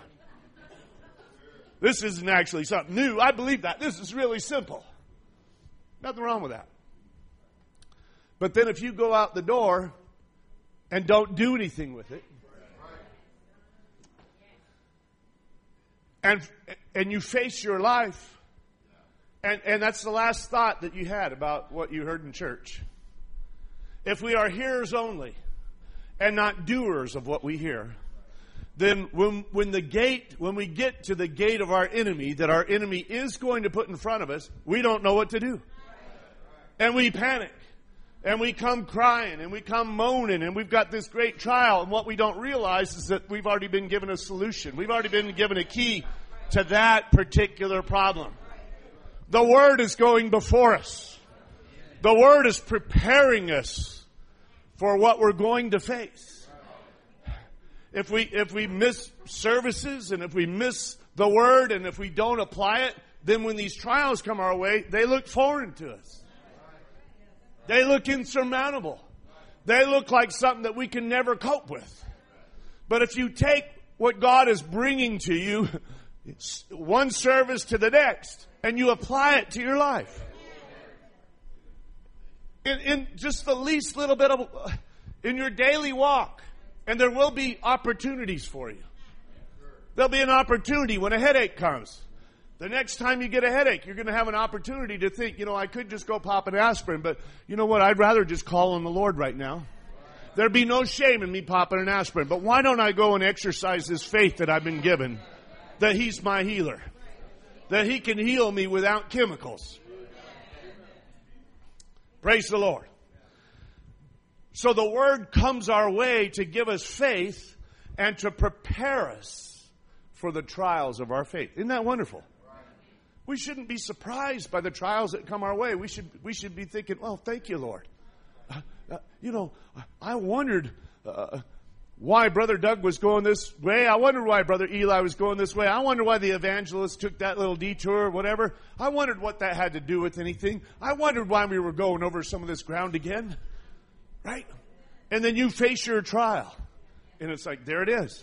This isn't actually something new. I believe that. This is really simple. Nothing wrong with that. But then if you go out the door and don't do anything with it, and you face your life, and that's the last thought that you had about what you heard in church. If we are hearers only and not doers of what we hear, then when we get to the gate of our enemy that our enemy is going to put in front of us, we don't know what to do. And we panic. And we come crying and we come moaning and we've got this great trial. And what we don't realize is that we've already been given a solution. We've already been given a key to that particular problem. The Word is going before us. The Word is preparing us for what we're going to face. If we miss services and if we miss the Word and if we don't apply it, then when these trials come our way, they look foreign to us. They look insurmountable. They look like something that we can never cope with. But if you take what God is bringing to you, one service to the next, and you apply it to your life, in just the least little bit of, in your daily walk, and there will be opportunities for you. There'll be an opportunity when a headache comes. The next time you get a headache, you're going to have an opportunity to think, I could just go pop an aspirin, but you know what? I'd rather just call on the Lord right now. There'd be no shame in me popping an aspirin, but why don't I go and exercise this faith that I've been given, that He's my healer, that He can heal me without chemicals. Praise the Lord. So the Word comes our way to give us faith and to prepare us for the trials of our faith. Isn't that wonderful? We shouldn't be surprised by the trials that come our way. We should be thinking, well, thank you, Lord. I wondered why Brother Doug was going this way. I wondered why Brother Eli was going this way. I wonder why the evangelist took that little detour or whatever. I wondered what that had to do with anything. I wondered why we were going over some of this ground again. Right? And then you face your trial. And it's like, there it is.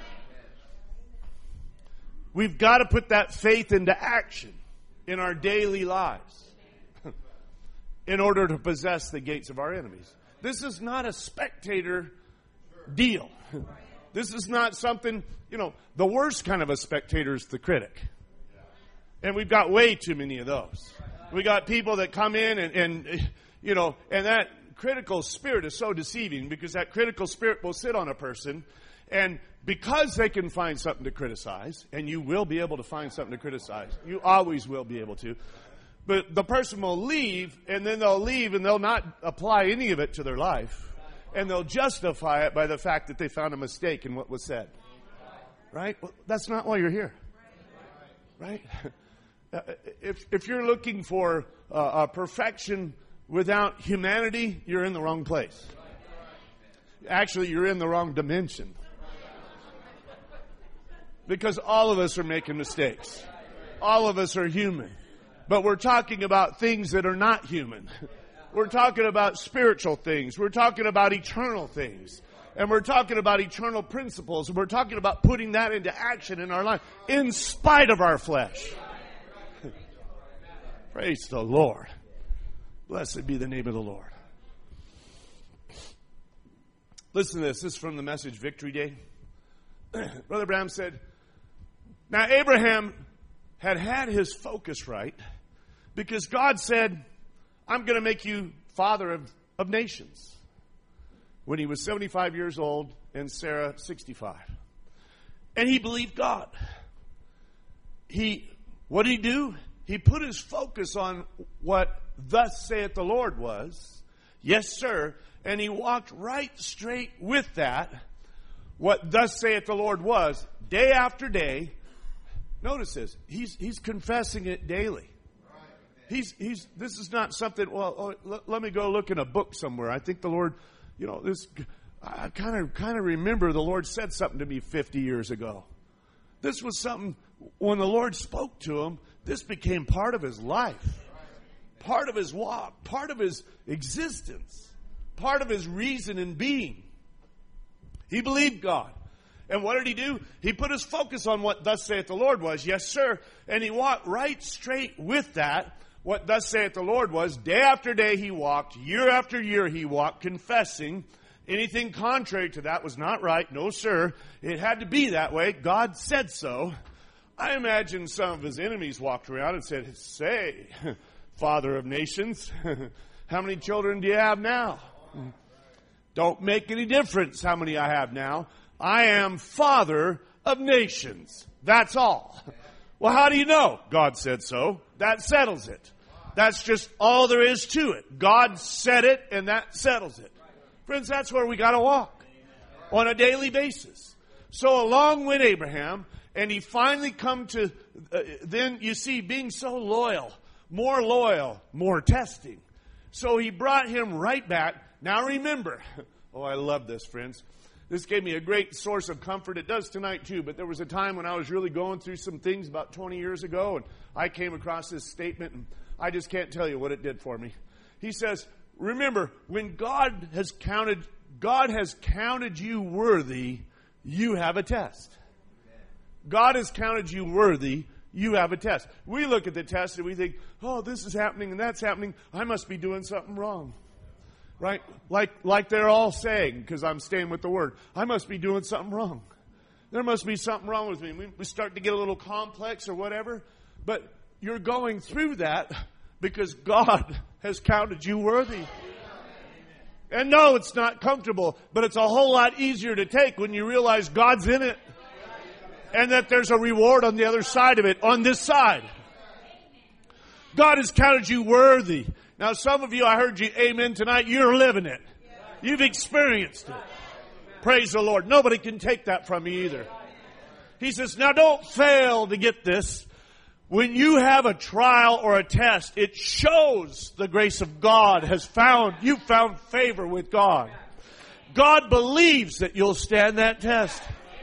We've got to put that faith into action in our daily lives in order to possess the gates of our enemies. This is not a spectator deal. This is not something, the worst kind of a spectator is the critic. And we've got way too many of those. We got people that come in and that critical spirit is so deceiving because that critical spirit will sit on a person and because they can find something to criticize, and you will be able to find something to criticize. You always will be able to. But the person will leave, and then they'll leave, and they'll not apply any of it to their life. And they'll justify it by the fact that they found a mistake in what was said. Right? Well, that's not why you're here. Right? If you're looking for perfection without humanity, you're in the wrong place. Actually, you're in the wrong dimension. Because all of us are making mistakes. All of us are human. But we're talking about things that are not human. We're talking about spiritual things. We're talking about eternal things. And we're talking about eternal principles. And we're talking about putting that into action in our life in spite of our flesh. Praise the Lord. Blessed be the name of the Lord. Listen to this. This is from the Message Victory Day. Brother Branham said, now Abraham had his focus right because God said, I'm going to make you father of nations when he was 75 years old and Sarah 65. And he believed God. What did he do? He put his focus on what thus saith the Lord was. Yes, sir. And he walked right straight with that. What thus saith the Lord was. Day after day. Notice this. He's confessing it daily. This is not something, let me go look in a book somewhere. I think the Lord, I kind of remember the Lord said something to me 50 years ago. This was something, when the Lord spoke to him, this became part of his life, part of his walk, part of his existence, part of his reason in being. He believed God. And what did he do? He put his focus on what thus saith the Lord was. Yes, sir. And he walked right straight with that. What thus saith the Lord was. Day after day he walked. Year after year he walked, confessing. Anything contrary to that was not right. No, sir. It had to be that way. God said so. I imagine some of his enemies walked around and said, say, Father of nations, how many children do you have now? Don't make any difference how many I have now. I am Father of nations. That's all. Well, how do you know? God said so. That settles it. That's just all there is to it. God said it, and that settles it. Friends, that's where we got to walk on a daily basis. So along went Abraham, and he finally come to, then you see, being so loyal, more testing. So he brought him right back. Now remember, I love this, friends. This gave me a great source of comfort. It does tonight too, but there was a time when I was really going through some things about 20 years ago, and I came across this statement, and I just can't tell you what it did for me. He says, remember, when God has counted you worthy, you have a test. God has counted you worthy, you have a test. We look at the test and we think, this is happening and that's happening. I must be doing something wrong. Right? Like they're all saying, because I'm staying with the word, I must be doing something wrong. There must be something wrong with me. We start to get a little complex or whatever. But you're going through that because God has counted you worthy. And no, it's not comfortable, but it's a whole lot easier to take when you realize God's in it. And that there's a reward on the other side of it, on this side. God has counted you worthy. Now some of you, I heard you amen tonight, you're living it. You've experienced it. Praise the Lord. Nobody can take that from you either. He says, now don't fail to get this. When you have a trial or a test, it shows the grace of God you found favor with God. God believes that you'll stand that test.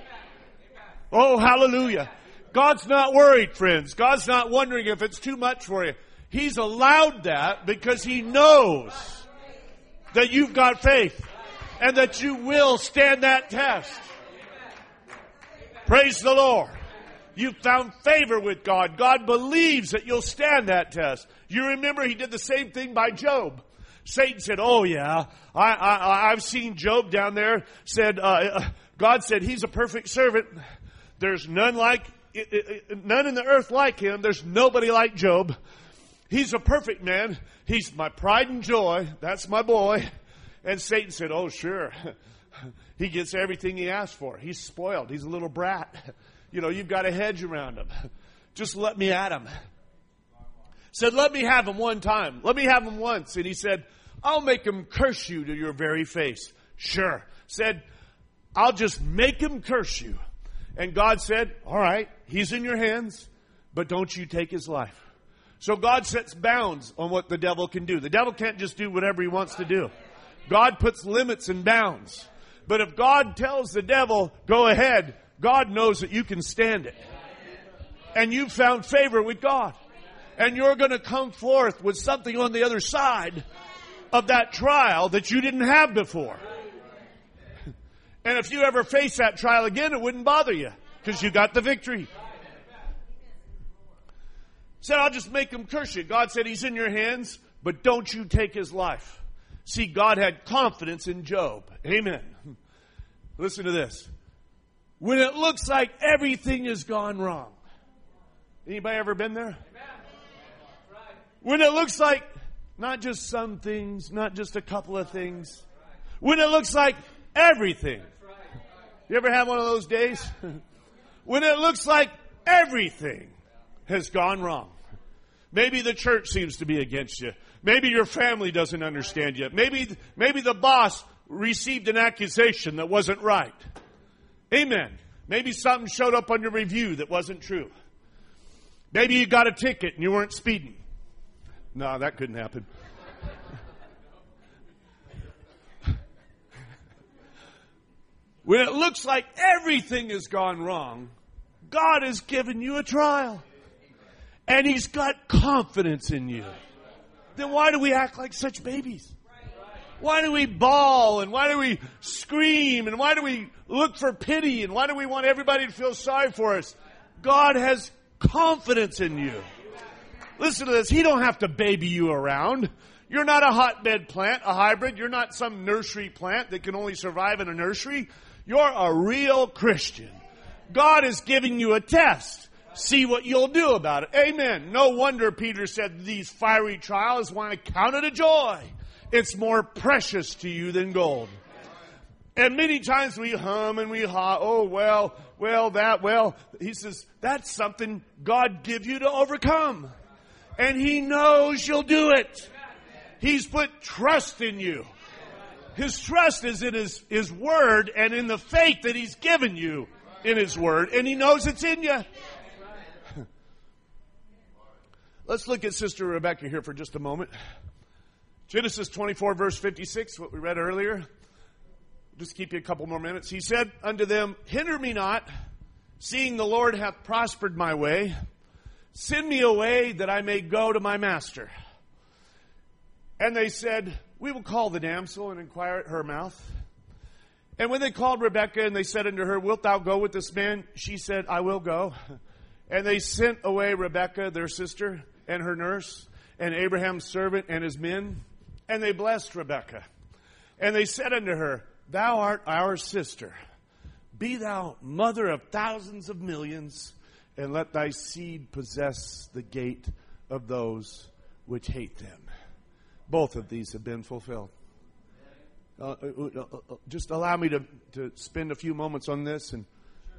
Oh, hallelujah. God's not worried, friends. God's not wondering if it's too much for you. He's allowed that because He knows that you've got faith and that you will stand that test. Praise the Lord. You've found favor with God. God believes that you'll stand that test. You remember He did the same thing by Job. Satan said, oh yeah, I've seen Job down there. God said, he's a perfect servant. There's none in the earth like him. There's nobody like Job. He's a perfect man. He's my pride and joy. That's my boy. And Satan said, oh, sure. He gets everything he asked for. He's spoiled. He's a little brat. You've got a hedge around him. Just let me at him. Said, let me have him one time. Let me have him once. And he said, I'll make him curse you to your very face. Sure. Said, I'll just make him curse you. And God said, all right, he's in your hands, but don't you take his life. So God sets bounds on what the devil can do. The devil can't just do whatever he wants to do. God puts limits and bounds. But if God tells the devil, go ahead, God knows that you can stand it. And you've found favor with God. And you're going to come forth with something on the other side of that trial that you didn't have before. And if you ever face that trial again, it wouldn't bother you because you got the victory. Said, I'll just make him curse you. God said, he's in your hands, but don't you take his life. See, God had confidence in Job. Amen. Listen to this. When it looks like everything has gone wrong. Anybody ever been there? When it looks like not just some things, not just a couple of things. When it looks like everything. You ever have one of those days? When it looks like everything has gone wrong. Maybe the church seems to be against you. Maybe your family doesn't understand you. Maybe the boss received an accusation that wasn't right. Amen. Maybe something showed up on your review that wasn't true. Maybe you got a ticket and you weren't speeding. No, that couldn't happen. When it looks like everything has gone wrong, God has given you a trial. And He's got confidence in you. Then why do we act like such babies? Why do we bawl and why do we scream and why do we look for pity and why do we want everybody to feel sorry for us? God has confidence in you. Listen to this. He don't have to baby you around. You're not a hotbed plant, a hybrid. You're not some nursery plant that can only survive in a nursery. You're a real Christian. God is giving you a test. See what you'll do about it. Amen. No wonder Peter said these fiery trials, want to count it a joy. It's more precious to you than gold. And many times we hum and we ha. Oh, well. He says, that's something God give you to overcome. And He knows you'll do it. He's put trust in you. His trust is in His Word and in the faith that He's given you in His Word. And He knows it's in you. Let's look at Sister Rebecca here for just a moment. Genesis 24, verse 56, what we read earlier. Just keep you a couple more minutes. He said unto them, hinder me not, seeing the Lord hath prospered my way. Send me away that I may go to my master. And they said, we will call the damsel and inquire at her mouth. And when they called Rebekah and they said unto her, wilt thou go with this man? She said, I will go. And they sent away Rebekah, their sister, and her nurse, and Abraham's servant and his men. And they blessed Rebekah. And they said unto her, thou art our sister. Be thou mother of thousands of millions, and let thy seed possess the gate of those which hate them. Both of these have been fulfilled. Just allow me to spend a few moments on this. And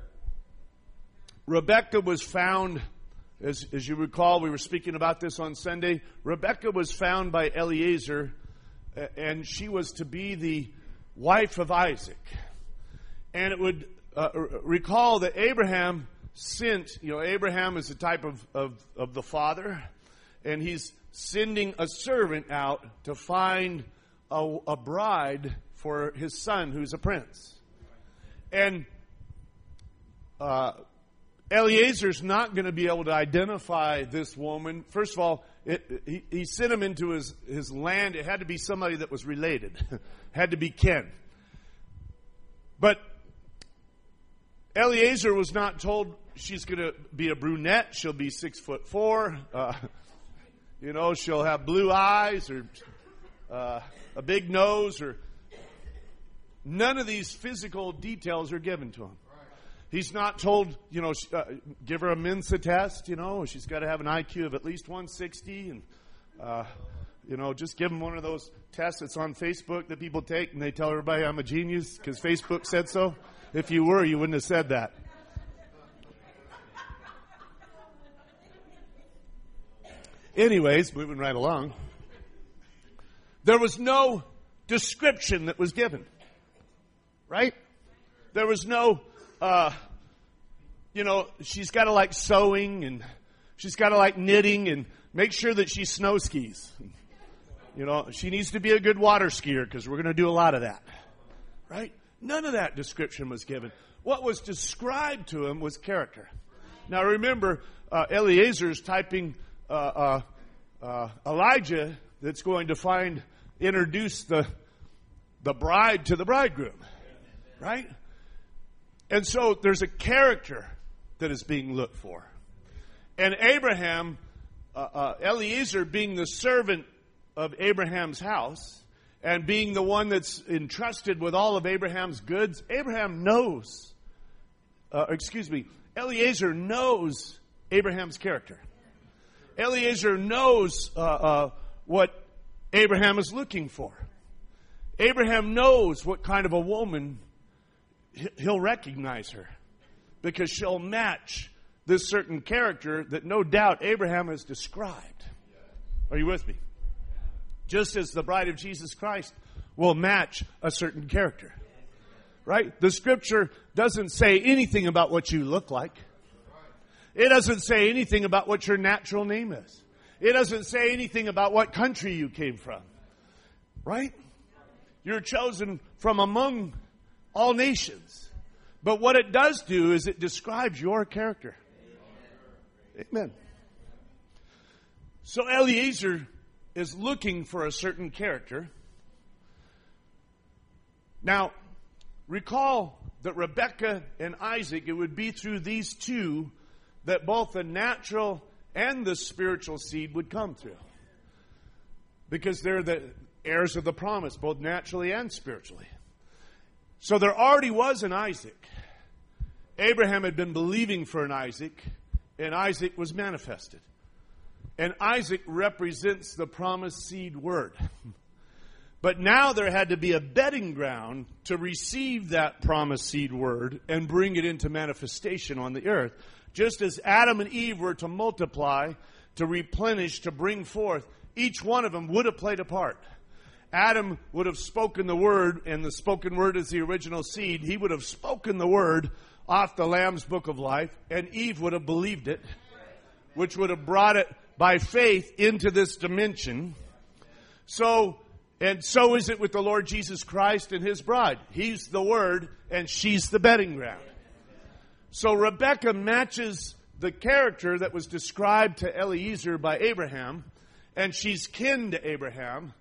Rebekah was found, as you recall, we were speaking about this on Sunday. Rebekah was found by Eliezer, and she was to be the wife of Isaac. And it would recall that Abraham sent, Abraham is a type of the father, and he's sending a servant out to find a bride for his son who's a prince. And Eliezer's not going to be able to identify this woman. First of all, he sent him into his land. It had to be somebody that was related. Had to be kin. But Eliezer was not told she's going to be a brunette. She'll be 6'4". She'll have blue eyes or a big nose, or none of these physical details are given to him. He's not told, give her a Mensa test, she's got to have an IQ of at least 160, and just give him one of those tests that's on Facebook that people take, and they tell everybody I'm a genius because Facebook said so. If you were, you wouldn't have said that. Anyways, moving right along. There was no description that was given. Right? There was no, she's got to like sewing and she's got to like knitting and make sure that she snow skis. She needs to be a good water skier because we're going to do a lot of that. Right? None of that description was given. What was described to him was character. Now remember, Eliezer's typing Elijah that's going to introduce the bride to the bridegroom. Right? And so there's a character that is being looked for. And Abraham, Eliezer being the servant of Abraham's house and being the one that's entrusted with all of Abraham's goods, Eliezer knows Abraham's character. Eliezer knows what Abraham is looking for. Abraham knows what kind of a woman he'll recognize her. because she'll match this certain character that no doubt Abraham has described. Are you with me? Just as the bride of Jesus Christ will match a certain character. Right? The scripture doesn't say anything about what you look like. It doesn't say anything about what your natural name is. It doesn't say anything about what country you came from. Right? You're chosen from among all nations. But what it does do is it describes your character. Amen. So Eliezer is looking for a certain character. Now, recall that Rebekah and Isaac, it would be through these two that both the natural and the spiritual seed would come through. Because they're the heirs of the promise, both naturally and spiritually. So there already was an Isaac. Abraham had been believing for an Isaac, and Isaac was manifested. And Isaac represents the promised seed word. But now there had to be a bedding ground to receive that promised seed word and bring it into manifestation on the earth. Just as Adam and Eve were to multiply, to replenish, to bring forth, each one of them would have played a part. Adam would have spoken the word, and the spoken word is the original seed. He would have spoken the word off the Lamb's book of life, and Eve would have believed it, which would have brought it by faith into this dimension. So is it with the Lord Jesus Christ and His bride. He's the Word, and she's the bedding ground. So Rebekah matches the character that was described to Eliezer by Abraham, and she's kin to Abraham.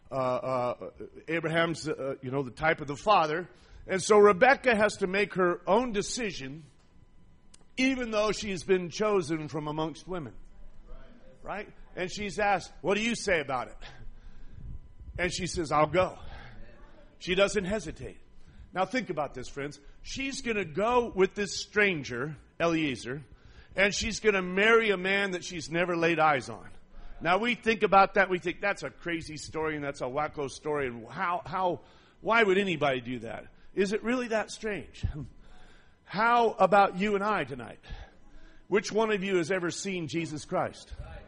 Abraham's, the type of the father. And so Rebekah has to make her own decision, even though she's been chosen from amongst women. Right? And she's asked, what do you say about it? And she says, I'll go. She doesn't hesitate. Now think about this, friends. She's going to go with this stranger, Eliezer, and she's going to marry a man that she's never laid eyes on. Now we think about that, we think that's a crazy story and that's a wacko story, and why would anybody do that? Is it really that strange? How about you and I tonight? Which one of you has ever seen Jesus Christ?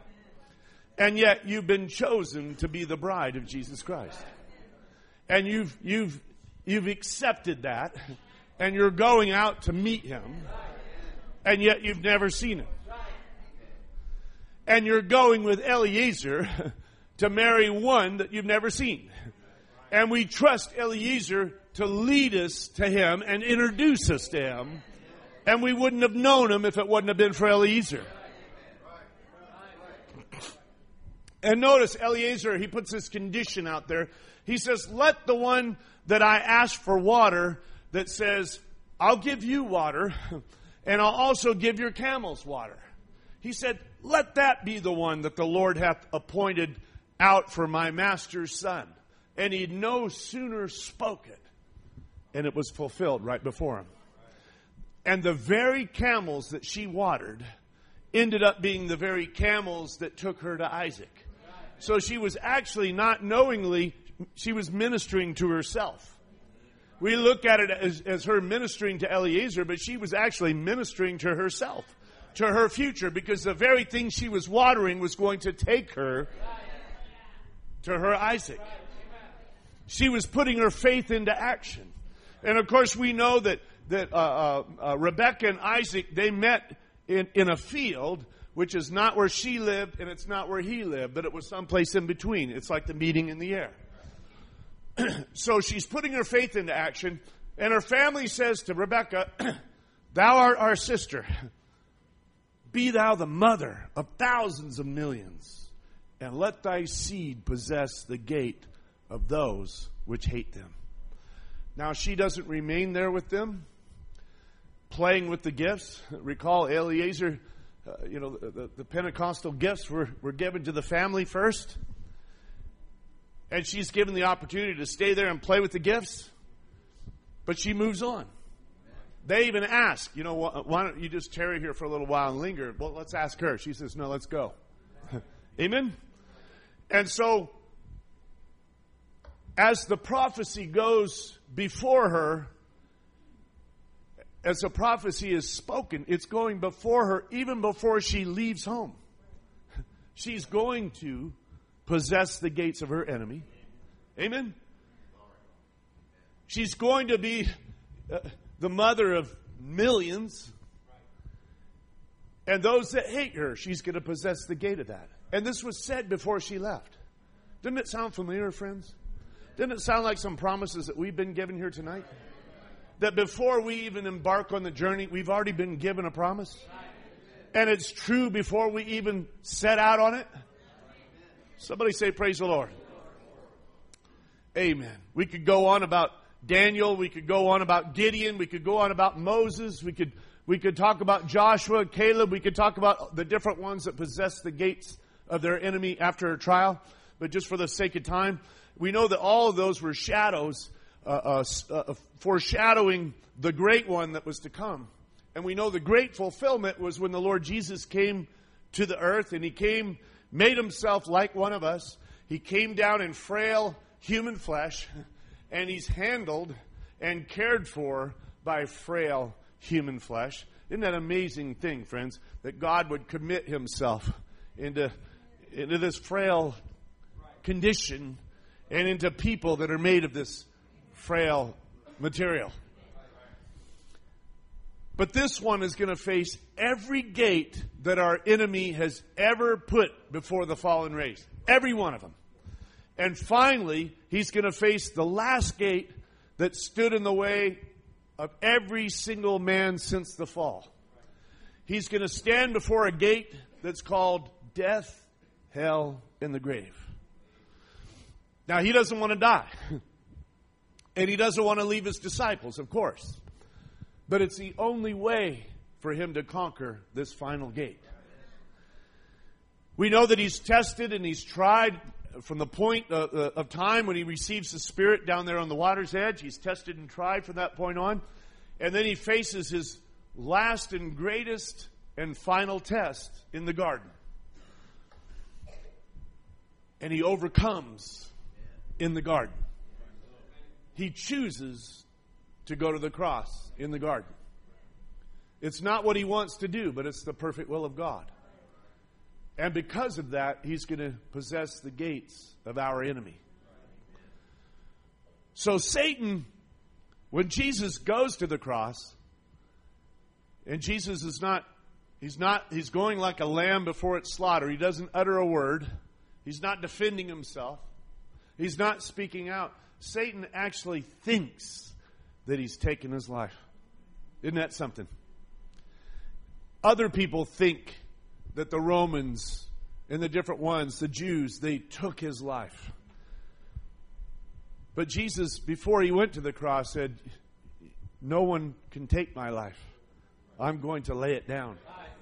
And yet you've been chosen to be the bride of Jesus Christ. And you've accepted that, and you're going out to meet Him, and yet you've never seen Him. And you're going with Eliezer to marry one that you've never seen. And we trust Eliezer to lead us to Him and introduce us to Him. And we wouldn't have known Him if it wouldn't have been for Eliezer. And notice Eliezer, he puts this condition out there. He says, let the one that I ask for water, that says, I'll give you water, and I'll also give your camels water. He said, let that be the one that the Lord hath appointed out for my master's son. And he no sooner spoke it, and it was fulfilled right before him. And the very camels that she watered ended up being the very camels that took her to Isaac. So she was actually not knowingly, she was ministering to herself. We look at it as her ministering to Eliezer, but she was actually ministering to herself, to her future, because the very thing she was watering was going to take her to her Isaac. She was putting her faith into action. And of course we know that Rebekah and Isaac, they met in a field, which is not where she lived and it's not where he lived, but it was someplace in between. It's like the meeting in the air. So she's putting her faith into action, and her family says to Rebekah, thou art our sister. Be thou the mother of thousands of millions, and let thy seed possess the gate of those which hate them. Now she doesn't remain there with them, playing with the gifts. Recall Eliezer, the Pentecostal gifts were given to the family first. And she's given the opportunity to stay there and play with the gifts. But she moves on. They even ask, why don't you just tarry here for a little while and linger? Well, let's ask her. She says, no, let's go. Amen? And so, as the prophecy goes before her, as the prophecy is spoken, it's going before her, even before she leaves home. She's going to possess the gates of her enemy. Amen? She's going to be the mother of millions. And those that hate her, she's going to possess the gate of that. And this was said before she left. Doesn't it sound familiar, friends? Doesn't it sound like some promises that we've been given here tonight? That before we even embark on the journey, we've already been given a promise? And it's true before we even set out on it? Somebody say, praise the Lord. Amen. We could go on about Daniel. We could go on about Gideon. We could go on about Moses. We could talk about Joshua, Caleb. We could talk about the different ones that possess the gates of their enemy after a trial. But just for the sake of time, we know that all of those were shadows, foreshadowing the great one that was to come. And we know the great fulfillment was when the Lord Jesus came to the earth, and He came, made Himself like one of us. He came down in frail human flesh, and He's handled and cared for by frail human flesh. Isn't that an amazing thing, friends, that God would commit Himself into this frail condition and into people that are made of this frail material. But this one is going to face every gate that our enemy has ever put before the fallen race. Every one of them. And finally, he's going to face the last gate that stood in the way of every single man since the fall. He's going to stand before a gate that's called death, hell, and the grave. Now, he doesn't want to die. And he doesn't want to leave his disciples, of course. But it's the only way for him to conquer this final gate. We know that he's tested and he's tried from the point of time when he receives the Spirit down there on the water's edge. He's tested and tried from that point on. And then he faces his last and greatest and final test in the garden. And he overcomes in the garden. He chooses to go to the cross in the garden. It's not what he wants to do, but it's the perfect will of God. And because of that, he's going to possess the gates of our enemy. So Satan, when Jesus goes to the cross, and Jesus is he's going like a lamb before its slaughter. He doesn't utter a word. He's not defending himself. He's not speaking out. Satan actually thinks that he's taken his life. Isn't that something? Other people think that the Romans and the different ones, the Jews, they took his life. But Jesus, before he went to the cross, said, no one can take my life. I'm going to lay it down.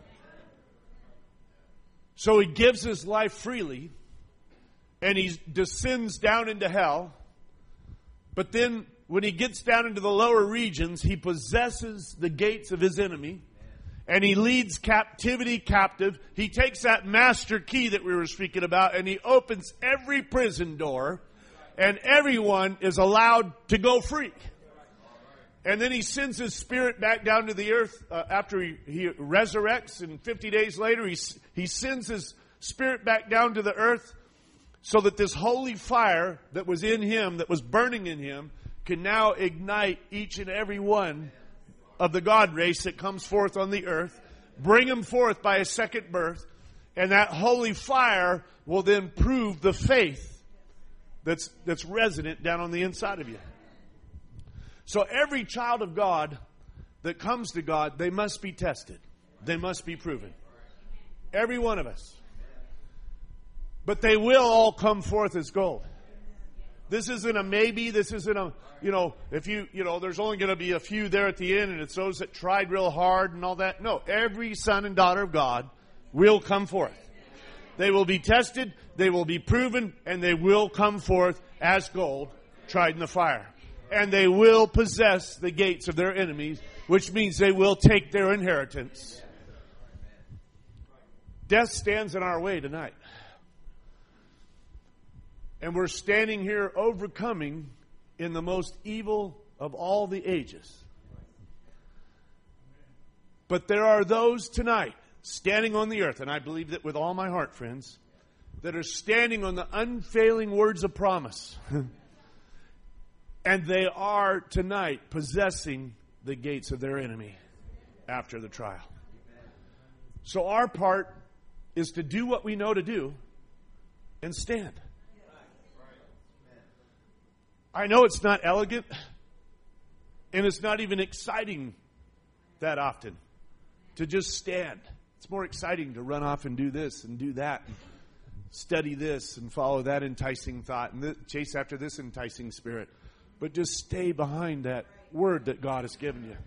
So he gives his life freely, and he descends down into hell. But then when he gets down into the lower regions, he possesses the gates of his enemy. And he leads captivity captive. He takes that master key that we were speaking about, and he opens every prison door. And everyone is allowed to go free. And then he sends his Spirit back down to the earth after he resurrects. And 50 days later, he sends his Spirit back down to the earth so that this holy fire that was in him, that was burning in him, can now ignite each and every one of the God race that comes forth on the earth, bring them forth by a second birth, and that holy fire will then prove the faith that's resident down on the inside of you. So every child of God that comes to God, they must be tested. They must be proven. Every one of us. But they will all come forth as gold. This isn't a maybe. This isn't a, there's only going to be a few there at the end, and it's those that tried real hard and all that. No, every son and daughter of God will come forth. They will be tested, they will be proven, and they will come forth as gold, tried in the fire. And they will possess the gates of their enemies, which means they will take their inheritance. Death stands in our way tonight. And we're standing here overcoming in the most evil of all the ages. But there are those tonight standing on the earth, and I believe that with all my heart, friends, that are standing on the unfailing words of promise. And they are tonight possessing the gates of their enemy after the trial. So our part is to do what we know to do and stand. I know it's not elegant, and it's not even exciting that often to just stand. It's more exciting to run off and do this and do that, and study this and follow that enticing thought, and chase after this enticing spirit. But just stay behind that word that God has given you.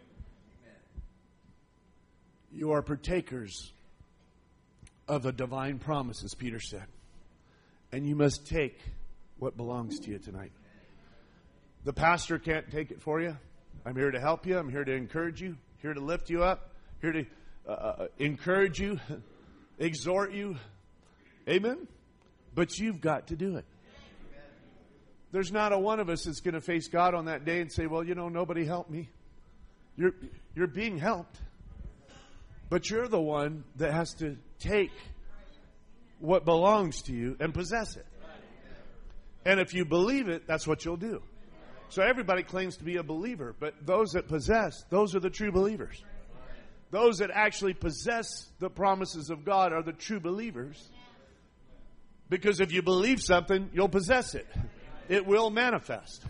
You are partakers of a divine promise, as Peter said. And you must take what belongs to you tonight. The pastor can't take it for you. I'm here to help you. I'm here to encourage you. Here to lift you up. Here to encourage you. Exhort you. Amen? But you've got to do it. There's not a one of us that's going to face God on that day and say, well, nobody helped me. You're being helped. But you're the one that has to take what belongs to you and possess it. And if you believe it, that's what you'll do. So everybody claims to be a believer, but those that possess, those are the true believers. Those that actually possess the promises of God are the true believers. Because if you believe something, you'll possess it. It will manifest.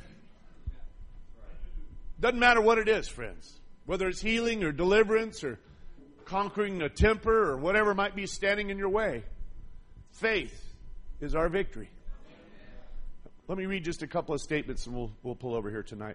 Doesn't matter what it is, friends. Whether it's healing or deliverance or conquering a temper or whatever might be standing in your way. Faith is our victory. Let me read just a couple of statements and we'll pull over here tonight.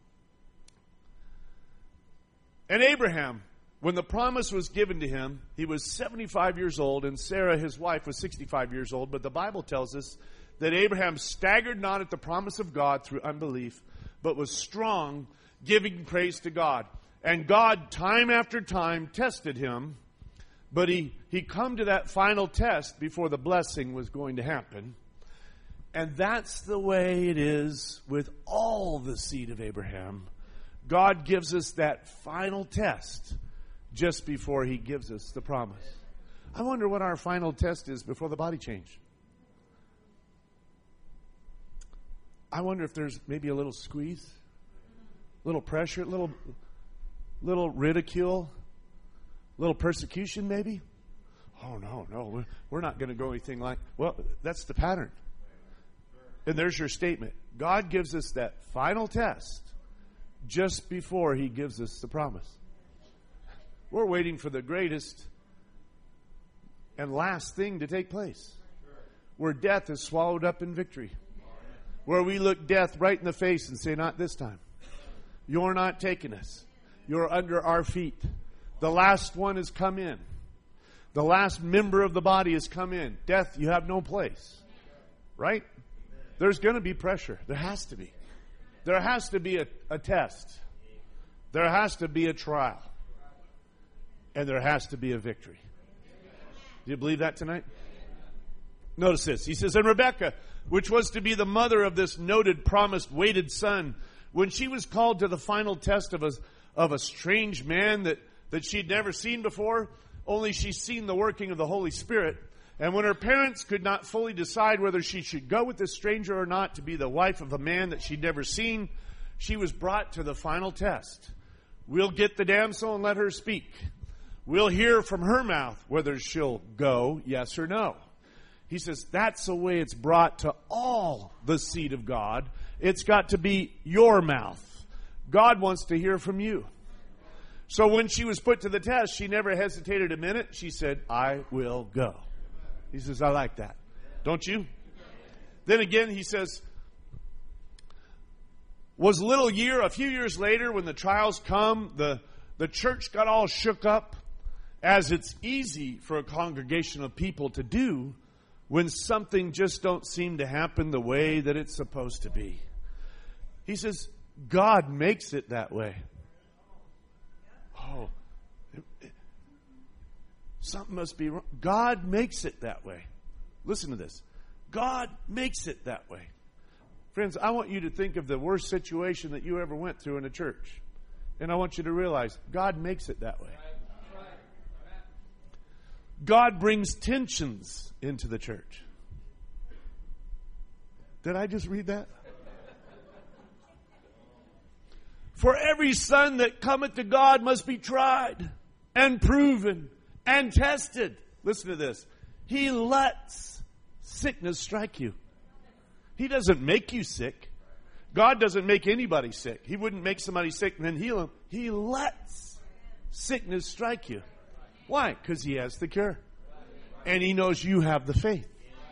And Abraham, when the promise was given to him, he was 75 years old, and Sarah, his wife, was 65 years old. But the Bible tells us that Abraham staggered not at the promise of God through unbelief, but was strong, giving praise to God. And God, time after time, tested him, but he come to that final test before the blessing was going to happen. And that's the way it is with all the seed of Abraham. God gives us that final test just before he gives us the promise. I wonder what our final test is before the body change. I wonder if there's maybe a little squeeze, a little pressure, a little ridicule, a little persecution maybe. Oh, no, we're not going to go anything like, well, that's the pattern. And there's your statement. God gives us that final test just before he gives us the promise. We're waiting for the greatest and last thing to take place, where death is swallowed up in victory. Where we look death right in the face and say, not this time. You're not taking us. You're under our feet. The last one has come in. The last member of the body has come in. Death, you have no place. Right? There's going to be pressure. There has to be. There has to be a test. There has to be a trial. And there has to be a victory. Do you believe that tonight? Notice this. He says, and Rebekah, which was to be the mother of this noted, promised, waited son, when she was called to the final test of a strange man that she'd never seen before, only she's seen the working of the Holy Spirit. And when her parents could not fully decide whether she should go with this stranger or not to be the wife of a man that she'd never seen, she was brought to the final test. We'll get the damsel and let her speak. We'll hear from her mouth whether she'll go, yes or no. He says that's the way it's brought to all the seed of God. It's got to be your mouth. God wants to hear from you. So when she was put to the test, she never hesitated a minute. She said, I will go. He says, I like that. Don't you? Then again, he says, was a few years later when the trials come, the church got all shook up, as it's easy for a congregation of people to do when something just don't seem to happen the way that it's supposed to be. He says, God makes it that way. Oh, something must be wrong. God makes it that way. Listen to this. God makes it that way. Friends, I want you to think of the worst situation that you ever went through in a church. And I want you to realize, God makes it that way. God brings tensions into the church. Did I just read that? For every son that cometh to God must be tried and proven and tested. Listen to this. He lets sickness strike you. He doesn't make you sick. God doesn't make anybody sick. He wouldn't make somebody sick and then heal them. He lets sickness strike you. Why? Because He has the cure. And He knows you have the faith.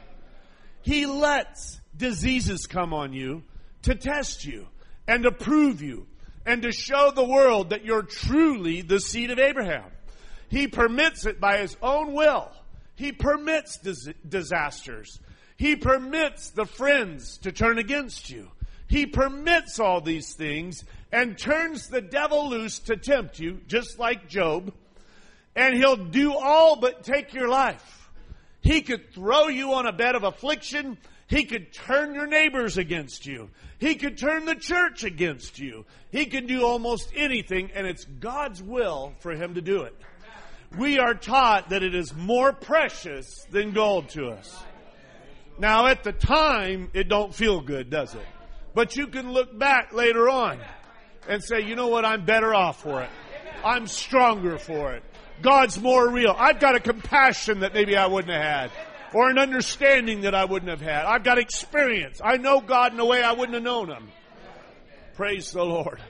He lets diseases come on you to test you and to prove you and to show the world that you're truly the seed of Abraham. He permits it by His own will. He permits disasters. He permits the friends to turn against you. He permits all these things and turns the devil loose to tempt you, just like Job. And he'll do all but take your life. He could throw you on a bed of affliction. He could turn your neighbors against you. He could turn the church against you. He could do almost anything, and it's God's will for Him to do it. We are taught that it is more precious than gold to us. Now, at the time, it don't feel good, does it? But you can look back later on and say, you know what, I'm better off for it. I'm stronger for it. God's more real. I've got a compassion that maybe I wouldn't have had. Or an understanding that I wouldn't have had. I've got experience. I know God in a way I wouldn't have known Him. Praise the Lord.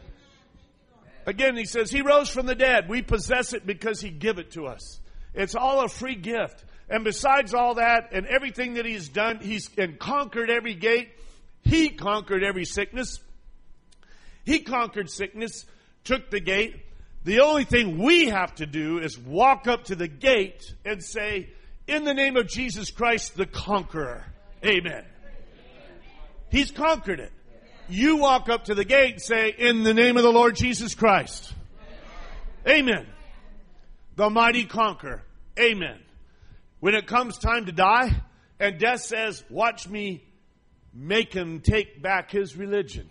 Again, He says, He rose from the dead. We possess it because He gave it to us. It's all a free gift. And besides all that and everything that He's done, He's conquered every gate. He conquered every sickness. He conquered sickness, took the gate. The only thing we have to do is walk up to the gate and say, in the name of Jesus Christ, the conqueror. Amen. He's conquered it. You walk up to the gate and say, in the name of the Lord Jesus Christ. Amen. The mighty conqueror. Amen. When it comes time to die, and death says, watch me make him take back his religion.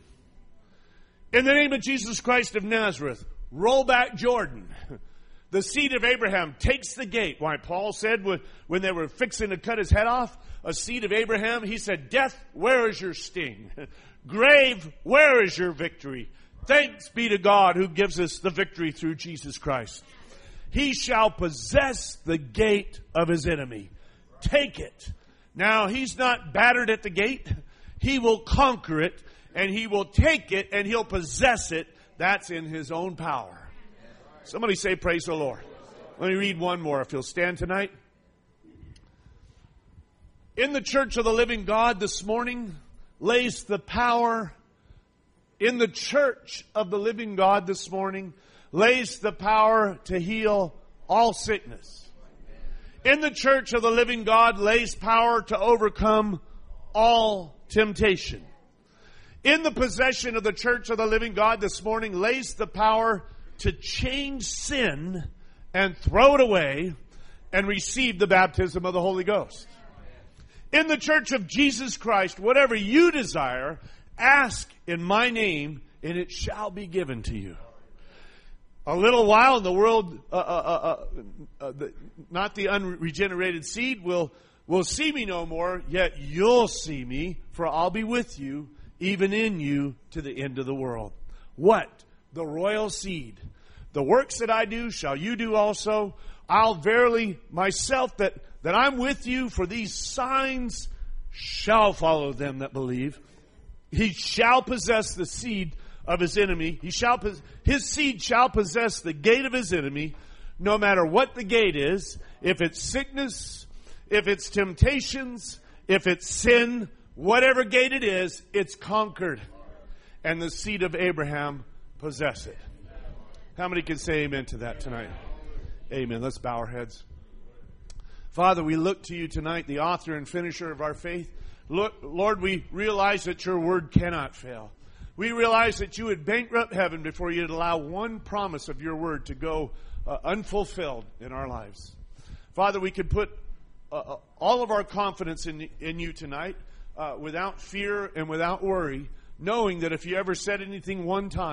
In the name of Jesus Christ of Nazareth, roll back Jordan. The seed of Abraham takes the gate. Why, Paul said when they were fixing to cut his head off, a seed of Abraham, he said, death, where is your sting? Grave, where is your victory? Thanks be to God who gives us the victory through Jesus Christ. He shall possess the gate of his enemy. Take it. Now, he's not battered at the gate. He will conquer it, and he will take it, and he'll possess it. That's in his own power. Somebody say, praise the Lord. Let me read one more if you'll stand tonight. In the church of the living God this morning lays the power. In the church of the living God this morning lays the power to heal all sickness. In the church of the living God lays power to overcome all temptation. In the possession of the church of the living God this morning lays the power to change sin and throw it away and receive the baptism of the Holy Ghost. In the church of Jesus Christ, whatever you desire, ask in my name, and it shall be given to you. A little while, and the world, not the unregenerated seed, will see me no more, yet you'll see me, for I'll be with you, even in you, to the end of the world. What? The royal seed. The works that I do shall you do also. I'll verily myself that I'm with you, for these signs shall follow them that believe. He shall possess the seed of his enemy. His seed shall possess the gate of his enemy, no matter what the gate is. If it's sickness, if it's temptations, if it's sin, whatever gate it is, it's conquered. And the seed of Abraham possess it. How many can say amen to that tonight? Amen. Let's bow our heads. Father, we look to you tonight, the author and finisher of our faith. Lord, we realize that your word cannot fail. We realize that you would bankrupt heaven before you'd allow one promise of your word to go unfulfilled in our lives. Father, we could put all of our confidence in you tonight without fear and without worry, knowing that if you ever said anything one time,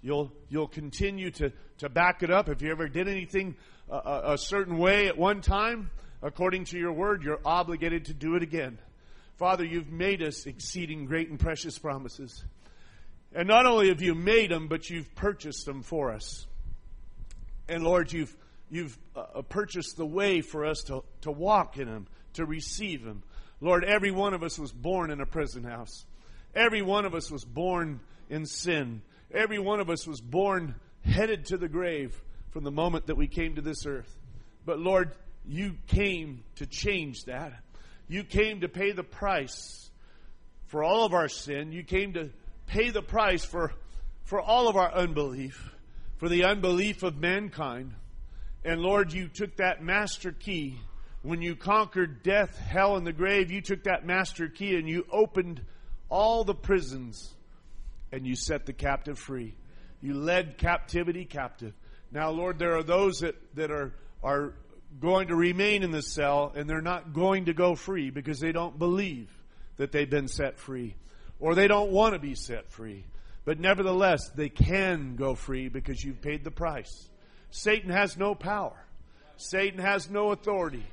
You'll continue to back it up. If you ever did anything a certain way at one time, according to your word, you're obligated to do it again. Father, you've made us exceeding great and precious promises. And not only have you made them, but you've purchased them for us. And Lord, you've purchased the way for us to walk in them, to receive them. Lord, every one of us was born in a prison house. Every one of us was born in sin. Every one of us was born headed to the grave from the moment that we came to this earth. But Lord, you came to change that. You came to pay the price for all of our sin. You came to pay the price for all of our unbelief, for the unbelief of mankind. And Lord, you took that master key. When you conquered death, hell, and the grave, you took that master key and you opened all the prisons and you set the captive free. You led captivity captive. Now, Lord, there are those that are going to remain in the cell and they're not going to go free because they don't believe that they've been set free, or they don't want to be set free. But nevertheless, they can go free because you've paid the price. Satan has no power. Satan has no authority.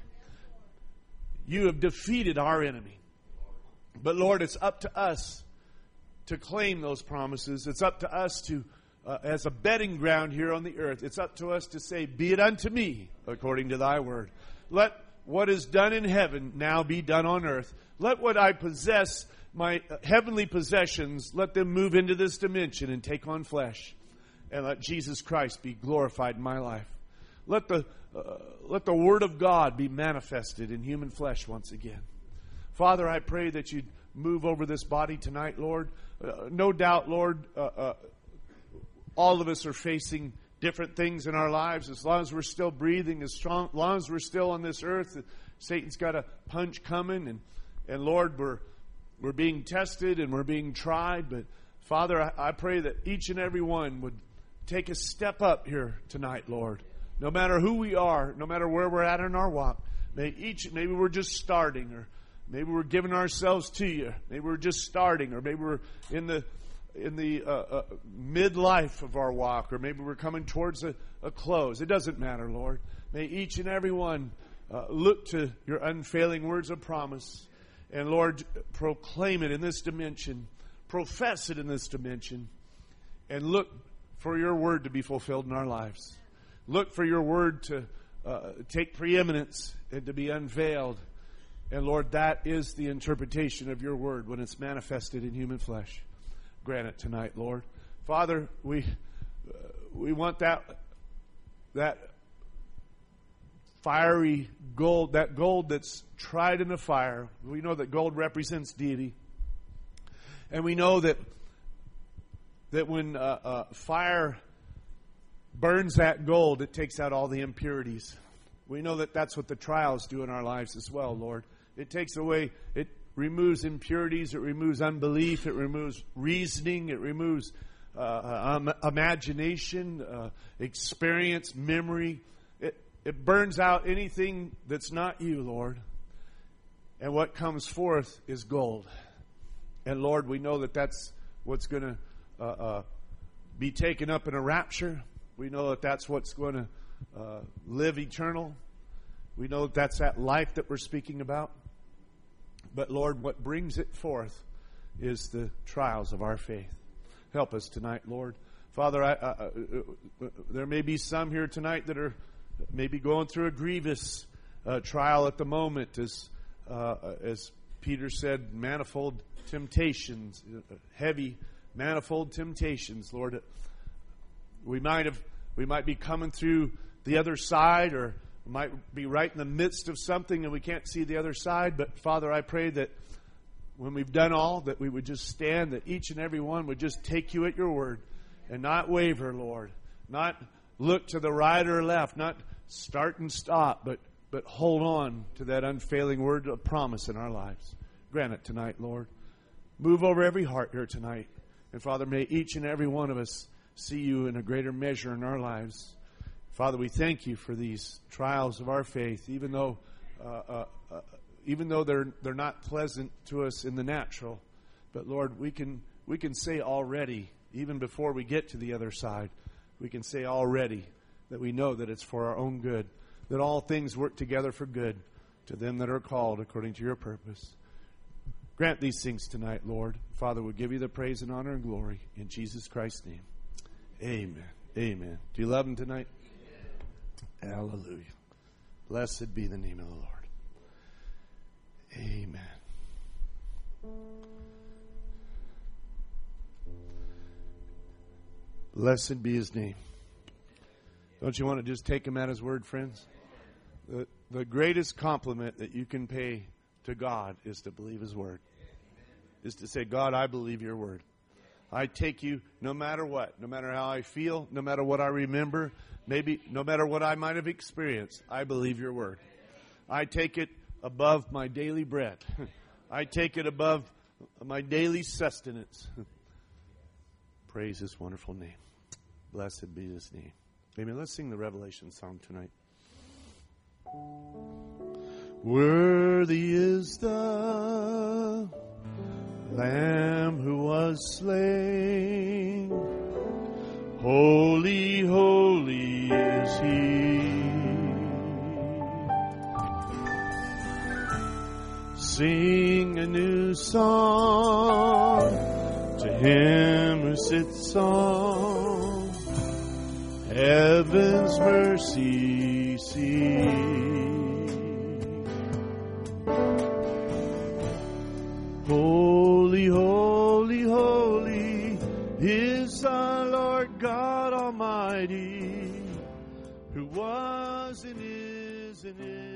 You have defeated our enemy. But Lord, it's up to us to claim those promises. It's up to us to, as a bedding ground here on the earth, it's up to us to say, be it unto me according to thy word. Let what is done in heaven now be done on earth. Let what I possess, my heavenly possessions, let them move into this dimension and take on flesh. And let Jesus Christ be glorified in my life. Let the Word of God be manifested in human flesh once again. Father, I pray that you'd move over this body tonight, Lord. No doubt, Lord, all of us are facing different things in our lives. As long as we're still breathing, as long as we're still on this earth, Satan's got a punch coming. And Lord, we're being tested and we're being tried. But Father, I pray that each and every one would take a step up here tonight, Lord. No matter who we are, no matter where we're at in our walk, maybe we're just starting, or maybe we're giving ourselves to you. Maybe we're just starting, or maybe we're in the midlife of our walk, or maybe we're coming towards a close. It doesn't matter, Lord. May each and every one look to your unfailing words of promise, and Lord, proclaim it in this dimension, profess it in this dimension, and look for your word to be fulfilled in our lives. Look for your word to take preeminence and to be unveiled. And Lord, that is the interpretation of your word when it's manifested in human flesh. Grant it tonight, Lord. Father, we want that fiery gold, that gold that's tried in the fire. We know that gold represents deity. And we know that when fire burns that gold, it takes out all the impurities. We know that that's what the trials do in our lives as well, Lord. It takes away, it removes impurities, it removes unbelief, it removes reasoning, it removes imagination, experience, memory. It burns out anything that's not you, Lord. And what comes forth is gold. And Lord, we know that that's what's going to be taken up in a rapture. We know that that's what's going to live eternal. We know that that's that life that we're speaking about. But Lord, what brings it forth is the trials of our faith. Help us tonight, Lord. Father, there may be some here tonight that are maybe going through a grievous trial at the moment, as Peter said, manifold temptations, heavy, manifold temptations, Lord. We might be coming through the other side, or we might be right in the midst of something and we can't see the other side. But Father, I pray that when we've done all, that we would just stand, that each and every one would just take you at your word and not waver, Lord. Not look to the right or left, not start and stop, but hold on to that unfailing word of promise in our lives. Grant it tonight, Lord. Move over every heart here tonight. And Father, may each and every one of us see you in a greater measure in our lives. Father, we thank you for these trials of our faith, even though they're not pleasant to us in the natural. But Lord, we can say already even before we get to the other side, we can say already that we know that it's for our own good, that all things work together for good to them that are called according to your purpose. Grant these things tonight, Lord. Father, we'll give you the praise and honor and glory in Jesus Christ's name. Amen. Amen. Do you love him tonight? Amen. Hallelujah. Blessed be the name of the Lord. Amen. Blessed be his name. Don't you want to just take him at his word, friends? The greatest compliment that you can pay to God is to believe his word. Is to say, God, I believe your word. I take you no matter what, no matter how I feel, no matter what I remember, maybe no matter what I might have experienced, I believe your word. I take it above my daily bread. I take it above my daily sustenance. Praise his wonderful name. Blessed be his name. Amen. Let's sing the Revelation song tonight. Worthy is the Lamb who was slain. Holy, holy is he. Sing a new song to him who sits on heaven's mercy seat. Holy, holy, holy is our Lord God Almighty, who was and is